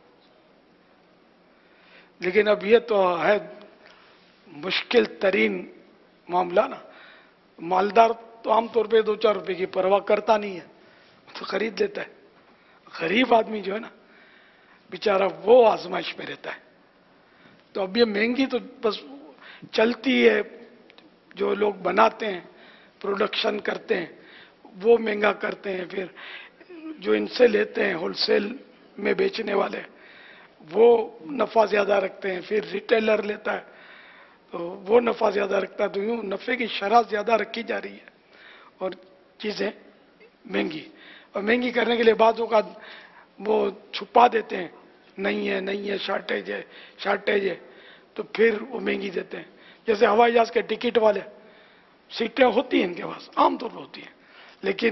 لیکن اب یہ تو ہے مشکل ترین معاملہ نا، مالدار تو عام طور پہ 2-4 روپے کی پرواہ کرتا نہیں ہے، تو خرید لیتا ہے۔ غریب آدمی جو ہے نا بیچارہ وہ آزمائش میں رہتا ہے۔ تو اب یہ مہنگی تو بس چلتی ہے، جو لوگ بناتے ہیں، پروڈکشن کرتے ہیں، وہ مہنگا کرتے ہیں، پھر جو ان سے لیتے ہیں ہول سیل میں بیچنے والے وہ نفع زیادہ رکھتے ہیں، پھر ریٹیلر لیتا ہے تو وہ نفع زیادہ رکھتا ہے، تو یوں نفع کی شرح زیادہ رکھی جا رہی ہے اور چیزیں مہنگی، اور مہنگی کرنے کے لیے بعض اوقات وہ چھپا دیتے ہیں، نہیں ہے شارٹیج ہے، تو پھر وہ مہنگی دیتے ہیں۔ جیسے ہوائی جہاز کے ٹکٹ والے، سیٹیں ہوتی ہیں ان کے پاس، عام طور پر ہوتی ہیں، لیکن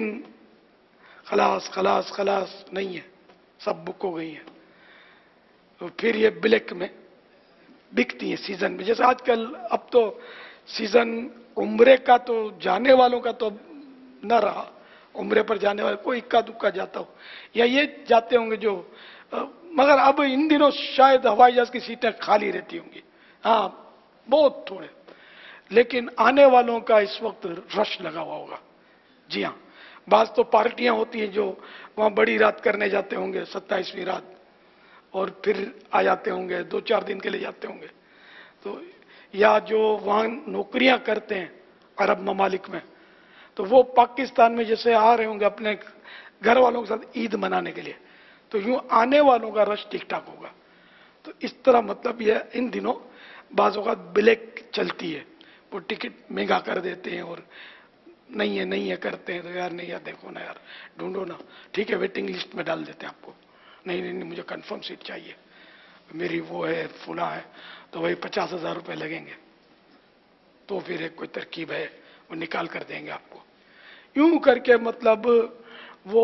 خلاص نہیں ہے، سب بک ہو گئی ہیں، تو پھر یہ بلیک میں بکتی ہیں سیزن میں۔ جیسے آج کل اب تو سیزن عمرے کا تو جانے والوں کا تو نہ رہا، عمرے پر جانے والے کوئی اکا دکا جاتا ہو یا یہ جاتے ہوں گے جو، مگر اب ان دنوں شاید ہوائی جہاز کی سیٹیں خالی رہتی ہوں گی، ہاں بہت تھوڑے، لیکن آنے والوں کا اس وقت رش لگا ہوا ہوگا، جی ہاں، بعض تو پارٹیاں ہوتی ہیں جو وہاں بڑی رات کرنے جاتے ہوں گے، 27ویں رات، اور پھر آ جاتے ہوں گے، 2-4 دن کے لیے جاتے ہوں گے. تو یا جو وہاں نوکریاں کرتے ہیں عرب ممالک میں، تو وہ پاکستان میں جیسے آ رہے ہوں گے اپنے گھر والوں کے ساتھ عید منانے کے لیے، تو یوں آنے والوں کا رش ٹھیک ٹھاک ہوگا. تو اس طرح مطلب یہ ان دنوں بعض اوقات بلیک چلتی ہے، وہ ٹکٹ مہنگا کر دیتے ہیں اور نہیں ہے کرتے ہیں. تو یار نہیں یار، دیکھو نا یار، ڈھونڈو نا، ٹھیک ہے ویٹنگ لسٹ میں ڈال دیتے ہیں آپ کو. نہیں مجھے کنفرم سیٹ چاہیے، میری وہ ہے فلاں ہے، تو وہی 50,000 روپے لگیں گے. تو پھر ایک کوئی ترکیب ہے، وہ نکال کر دیں گے آپ کو. یوں کر کے مطلب وہ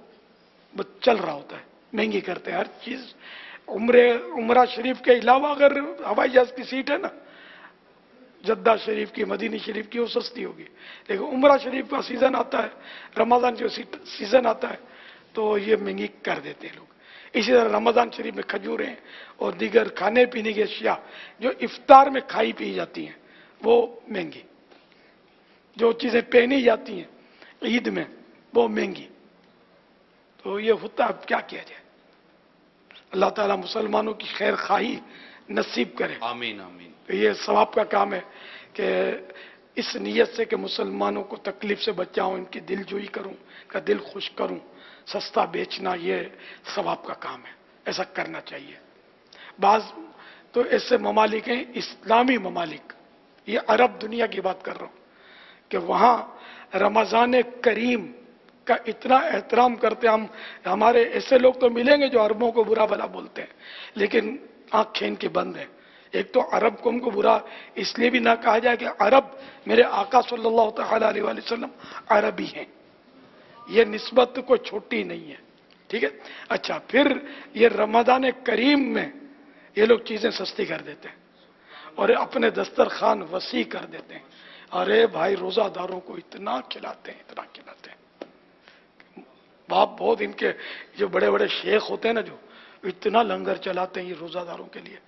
چل رہا ہوتا ہے، مہنگی کرتے ہیں ہر چیز. عمرہ شریف کے علاوہ اگر ہوائی جہاز کی سیٹ ہے نا، جدہ شریف کی، مدینی شریف کی، وہ سستی ہوگی. لیکن عمرہ شریف کا سیزن آتا ہے، رمضان جو سیزن آتا ہے، تو یہ مہنگی کر دیتے ہیں لوگ. اسی طرح رمضان شریف میں کھجوریں اور دیگر کھانے پینے کی اشیاء جو افطار میں کھائی پی جاتی ہیں وہ مہنگی. جو چیزیں پہنی جاتی ہیں عید میں وہ مہنگی. تو یہ ہوتا، اب کیا کیا جائے. اللہ تعالیٰ مسلمانوں کی خیر خواہی نصیب کرے. آمین آمین. تو یہ ثواب کا کام ہے کہ اس نیت سے کہ مسلمانوں کو تکلیف سے بچاؤں، ان کی دل جوئی کروں، ان کا دل خوش کروں. سستا بیچنا یہ ثواب کا کام ہے، ایسا کرنا چاہیے. بعض تو ایسے ممالک ہیں، اسلامی ممالک، یہ عرب دنیا کی بات کر رہا ہوں، کہ وہاں رمضان کریم کا اتنا احترام کرتے ہیں. ہمارے ایسے لوگ تو ملیں گے جو عربوں کو برا بھلا بولتے ہیں، لیکن آنکھیں ان کی بند ہیں. ایک تو عرب قوم کو برا اس لیے بھی نہ کہا جائے کہ عرب، میرے آقا صلی اللہ تعالی علیہ وسلم عربی ہیں، یہ نسبت کوئی چھوٹی نہیں ہے. ٹھیک ہے. اچھا، پھر یہ رمضان کریم میں یہ لوگ چیزیں سستی کر دیتے ہیں اور اپنے دسترخوان وسیع کر دیتے ہیں. ارے بھائی، روزہ داروں کو اتنا کھلاتے ہیں، اتنا کھلاتے ہیں. باپ بہت ان کے جو بڑے بڑے شیخ ہوتے ہیں نا، جو اتنا لنگر چلاتے ہیں یہ روزہ داروں کے لیے.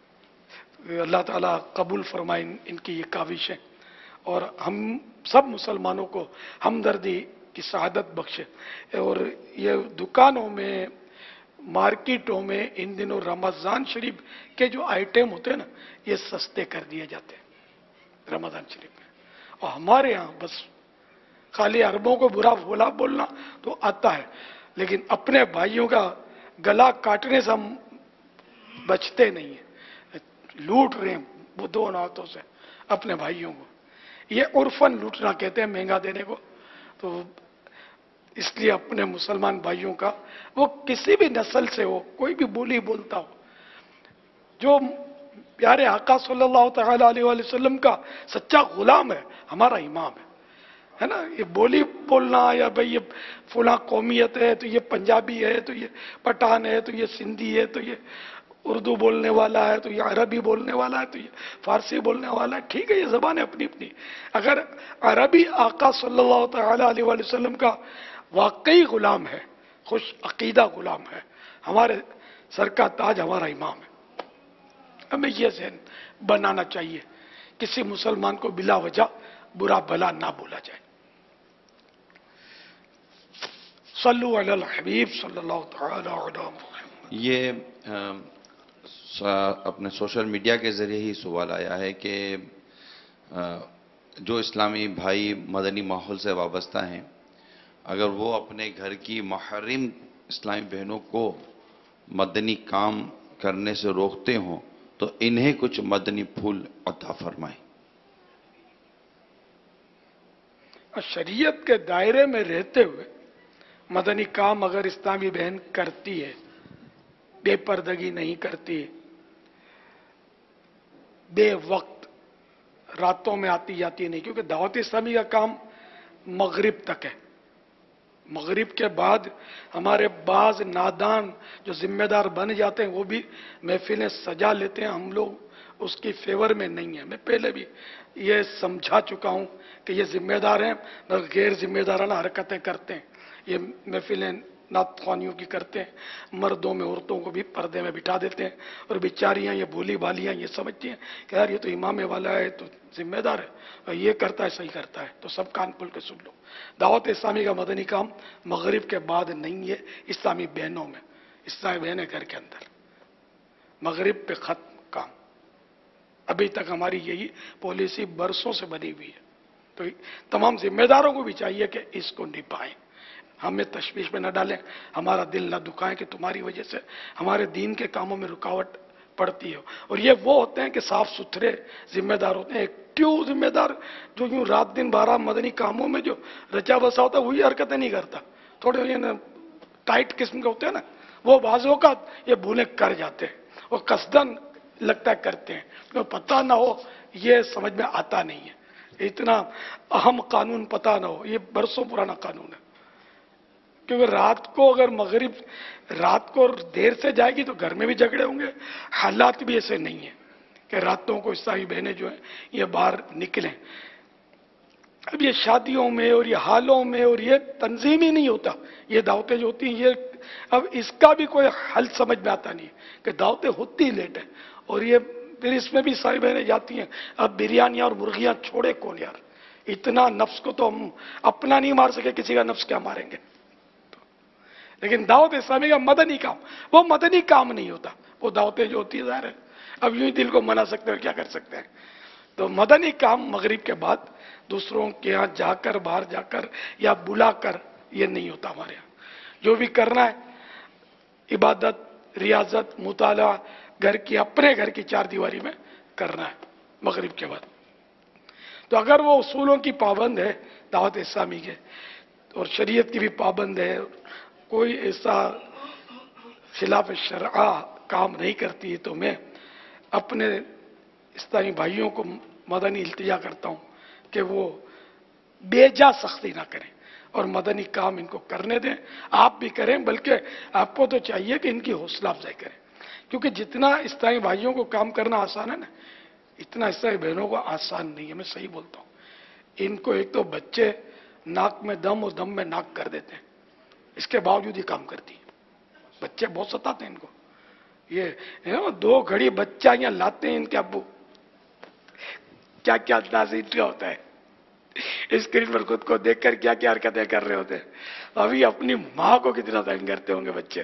اللہ تعالیٰ قبول فرمائے ان کی یہ کاوشیں، اور ہم سب مسلمانوں کو ہمدردی کی سعادت بخشے. اور یہ دکانوں میں، مارکیٹوں میں ان دنوں رمضان شریف کے جو آئٹم ہوتے ہیں نا، یہ سستے کر دیے جاتے ہیں رمضان شریف میں. اور ہمارے ہاں بس خالی عربوں کو برا بھولا بولنا تو آتا ہے، لیکن اپنے بھائیوں کا گلا کاٹنے سے ہم بچتے نہیں ہیں. لوٹ رہے ہیں وہ دو ہاتھوں سے اپنے بھائیوں کو. یہ عرفاً لوٹنا کہتے ہیں، مہنگا دینے کو. تو اس لیے اپنے مسلمان بھائیوں کا، وہ کسی بھی نسل سے ہو، کوئی بھی بولی بولتا ہو، جو پیارے آقا صلی اللہ تعالی علیہ وسلم کا سچا غلام ہے، ہمارا امام ہے نا. یہ بولی بولنا یا بھئی یہ فلاں قومیت ہے تو یہ پنجابی ہے، تو یہ پٹھان ہے، تو یہ سندھی ہے، تو یہ اردو بولنے والا ہے، تو یہ عربی بولنے والا ہے، تو یہ فارسی بولنے والا ہے. ٹھیک ہے، یہ زبانیں اپنی اپنی. اگر عربی آقا صلی اللہ تعالی علیہ وسلم کا واقعی غلام ہے، خوش عقیدہ غلام ہے، ہمارے سر کا تاج ہمارا امام ہے. ہمیں یہ ذہن بنانا چاہیے، کسی مسلمان کو بلا وجہ برا بھلا نہ بولا جائے. صلو علی الحبیب صلی اللہ تعالی علی محمد. یہ اپنے سوشل میڈیا کے ذریعے ہی سوال آیا ہے کہ جو اسلامی بھائی مدنی ماحول سے وابستہ ہیں، اگر وہ اپنے گھر کی محرم اسلامی بہنوں کو مدنی کام کرنے سے روکتے ہوں تو انہیں کچھ مدنی پھول عطا فرمائیں. شریعت کے دائرے میں رہتے ہوئے مدنی کام اگر اسلامی بہن کرتی ہے، بے پردگی نہیں کرتی، بے وقت راتوں میں آتی جاتی نہیں، کیونکہ دعوت اسلامی کا کام مغرب تک ہے. مغرب کے بعد ہمارے بعض نادان جو ذمہ دار بن جاتے ہیں وہ بھی محفلیں سجا لیتے ہیں. ہم لوگ اس کی فیور میں نہیں ہیں. میں پہلے بھی یہ سمجھا چکا ہوں کہ یہ ذمہ دار ہیں مگر غیر ذمہ دارانہ حرکتیں کرتے ہیں. یہ محفلیں نعت خوانیوں کی کرتے ہیں، مردوں میں عورتوں کو بھی پردے میں بٹھا دیتے ہیں، اور بیچاریاں یہ بھولی بالیاں یہ سمجھتی ہیں کہ یار یہ تو امام والا ہے تو ذمہ دار ہے، اور یہ کرتا ہے صحیح کرتا ہے، تو سب کان کھول کے سن لو، دعوت اسلامی کا مدنی کام مغرب کے بعد نہیں ہے، اسلامی بہنوں میں، اسلامی بہنیں گھر کے اندر، مغرب پہ ختم کام۔ ابھی تک ہماری یہی پالیسی برسوں سے بنی ہوئی ہے، تو تمام ذمہ داروں کو بھی چاہیے کہ اس کو نبھائیں، ہمیں تشویش میں نہ ڈالیں، ہمارا دل نہ دکھائیں کہ تمہاری وجہ سے ہمارے دین کے کاموں میں رکاوٹ پڑتی ہے۔ اور یہ وہ ہوتے ہیں کہ صاف ستھرے ذمہ دار ہوتے ہیں، ایکٹیو ذمہ دار جو یوں رات دن 12 مدنی کاموں میں جو رچا بسا ہوتا ہے وہی حرکتیں نہیں کرتا، تھوڑے یہ ٹائٹ قسم کے ہوتے ہیں نا، وہ بعض اوقات یہ بھولیں کر جاتے ہیں، اور قصدن لگتا ہے کرتے ہیں، تو پتہ نہ ہو یہ سمجھ میں آتا نہیں ہے، اتنا اہم قانون پتہ نہ ہو، یہ برسوں پرانا قانون ہے، کیونکہ رات کو اگر مغرب رات کو دیر سے جائے گی تو گھر میں بھی جھگڑے ہوں گے، حالات بھی ایسے نہیں ہیں کہ راتوں کو عیسائی بہنیں جو ہیں یہ باہر نکلیں۔ اب یہ شادیوں میں اور یہ حالوں میں اور یہ تنظیم ہی نہیں ہوتا، یہ دعوتیں جو ہوتی ہیں یہ اب اس کا بھی کوئی حل سمجھ میں آتا نہیں ہے کہ دعوتیں ہوتی ہی لیٹ ہیں، اور یہ پھر اس میں بھی عیسائی بہنیں جاتی ہیں، اب بریانیاں اور مرغیاں چھوڑے کون یار، اتنا نفس کو تو ہم اپنا نہیں مار سکے، کسی کا نفس کیا ماریں گے۔ لیکن دعوت اسلامی کا مدنی کام وہ مدنی کام نہیں ہوتا، وہ دعوتیں جو ہوتی ہیں ظاہر ہے اب یوں ہی دل کو منا سکتے ہیں اور کیا کر سکتے ہیں، تو مدنی کام مغرب کے بعد دوسروں کے ہاں جا کر باہر جا کر یا بلا کر یہ نہیں ہوتا ہمارے ہاں، جو بھی کرنا ہے عبادت ریاضت مطالعہ گھر کی اپنے گھر کی چار دیواری میں کرنا ہے مغرب کے بعد۔ تو اگر وہ اصولوں کی پابند ہے دعوت اسلامی کے اور شریعت کی بھی پابند ہے، کوئی ایسا خلاف شرع کام نہیں کرتی، تو میں اپنے اسلامی بھائیوں کو مدنی التجا کرتا ہوں کہ وہ بے جا سختی نہ کریں اور مدنی کام ان کو کرنے دیں، آپ بھی کریں، بلکہ آپ کو تو چاہیے کہ ان کی حوصلہ افزائی کریں، کیونکہ جتنا اسلامی بھائیوں کو کام کرنا آسان ہے نا، اتنا اسلامی بہنوں کو آسان نہیں ہے، میں صحیح بولتا ہوں۔ ان کو ایک تو بچے ناک میں دم اور دم میں ناک کر دیتے ہیں، اس کے باوجود یہ کام کرتی ہیں، بچے بہت ستاتے ہیں ان کو، یہ 2 گھڑی بچہ یہاں لاتے ہیں ان کے ابو، کیا کیا انداز ان کا ہوتا ہے، اسکرین پر خود کو دیکھ کر کیا کیا حرکتیں کر رہے ہوتے ہیں، ابھی اپنی ماں کو کتنا تنگ کرتے ہوں گے بچے،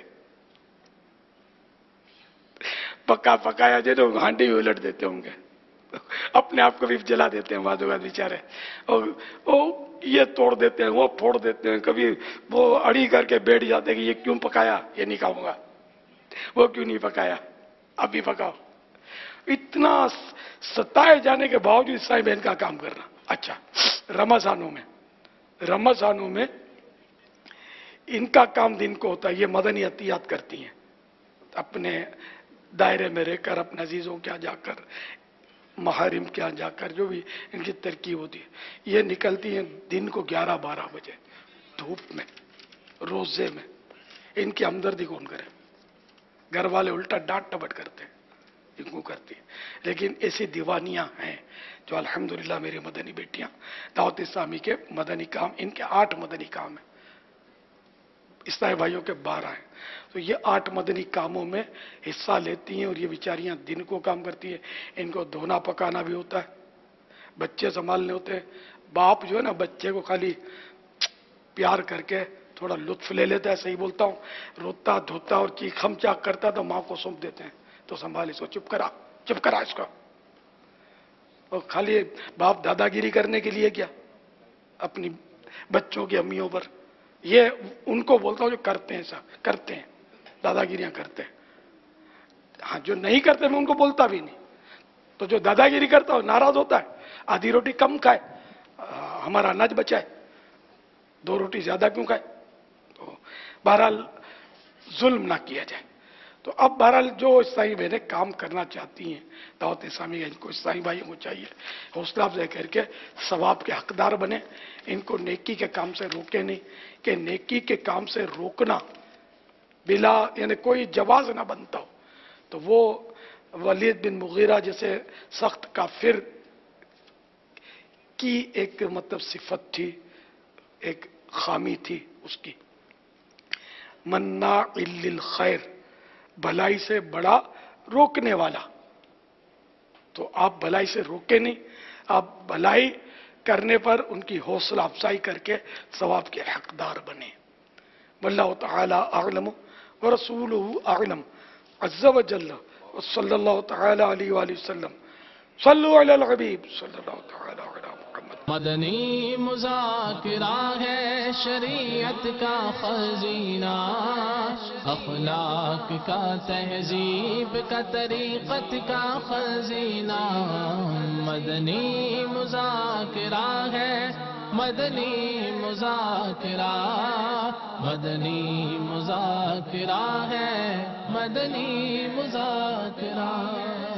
پکا پکایا دے تو ہانڈی بھی الٹ دیتے ہوں گے، اپنے آپ کو بھی جلا دیتے ہیں بعض اوقات بیچارے، اور یہ توڑ دیتے ہیں وہ پھوڑ دیتے ہیں، کبھی وہ اڑی کر کے بیٹھ جاتے ہیں کہ یہ کیوں پکایا، یہ نہیں کھاؤں گا، وہ کیوں نہیں پکایا، اب بھی پکاؤ، اتنا ستائے جانے کے باوجود عیسائی بہن کا کام کرنا۔ اچھا رمضانوں میں ان کا کام دن کو ہوتا ہے، یہ مدنی عطیات کرتی ہیں، اپنے دائرے میں رہ کر اپنے عزیزوں کے یہاں جا کر محارم کے یہاں جا کر جو بھی ان کی ترکیب ہوتی ہے، یہ نکلتی ہیں دن کو 11-12 بجے دھوپ میں روزے میں، ان کی ہمدردی کون کرے، گھر والے الٹا ڈانٹ ٹپٹ کرتے ہیں، ان کو کرتی ہے، لیکن ایسی دیوانیاں ہیں جو الحمدللہ میری مدنی بیٹیاں دعوت اسلامی کے مدنی کام، ان کے 8 مدنی کام ہیں، اسلامی بھائیوں کے 12 ہیں، تو یہ 8 مدنی کاموں میں حصہ لیتی ہیں، اور یہ بیچاریاں دن کو کام کرتی ہیں، ان کو دھونا پکانا بھی ہوتا ہے، بچے سنبھالنے ہوتے ہیں، باپ جو ہے نا بچے کو خالی پیار کر کے تھوڑا لطف لے لیتا ہے، صحیح بولتا ہوں، روتا دھوتا اور چیخم چاک کرتا تو ماں کو سونپ دیتے ہیں، تو سنبھال اس کو، چپ کرا اس کو، اور خالی باپ دادا گیری کرنے کے لیے کیا اپنی بچوں کی امیوں پر، یہ ان کو بولتا ہوں جو کرتے ہیں، سب کرتے ہیں دادا گیریاں کرتے ہیں، ہاں جو نہیں کرتے میں ان کو بولتا بھی نہیں، تو جو دادا گیری کرتا ہے ناراض ہوتا ہے، آدھی روٹی کم کھائے ہمارا اناج بچائے، 2 روٹی زیادہ کیوں کھائے، تو بہرحال ظلم نہ کیا جائے۔ تو اب بہرحال جو عیسائی بہنیں کام کرنا چاہتی ہیں دعوت اسلامی کا، ان کو عیسائی بھائیوں کو چاہیے حوصلہ افزائی کر کے ثواب کے حقدار بنے، ان کو نیکی کے کام سے روکے نہیں، کہ نیکی کے کام سے روکنا بلا یعنی کوئی جواز نہ بنتا ہو، تو وہ ولید بن مغیرہ جیسے سخت کافر کی ایک مطلب صفت تھی، ایک خامی تھی اس کی۔ मन्नाइल लिल खैर, भलाई से बड़ा रोकने वाला। तो आप भलाई से रोके नहीं, आप भलाई करने पर उनकी हौसला अफजाई करके सवाब के हकदार बने। वल्लाहु तआला अअलम व रसूलुहु अअलम अज़्ज़ व जल्ल व सल्लल्लाहु तआला अलैहि व सल्लम। सल्लु अलल हबीब सल्लल्लाहु तआला अला मुहम्मद। मदनी मुज़ाकिरा है शरीयत का खजीना, अखलाक का तहजीब का तरीक़त का खजीना। मदनी मुज़ाकिरा है, मदनी मुज़ाकिरा, मदनी मुज़ाकिरा है, मदनी मुज़ाकिरा।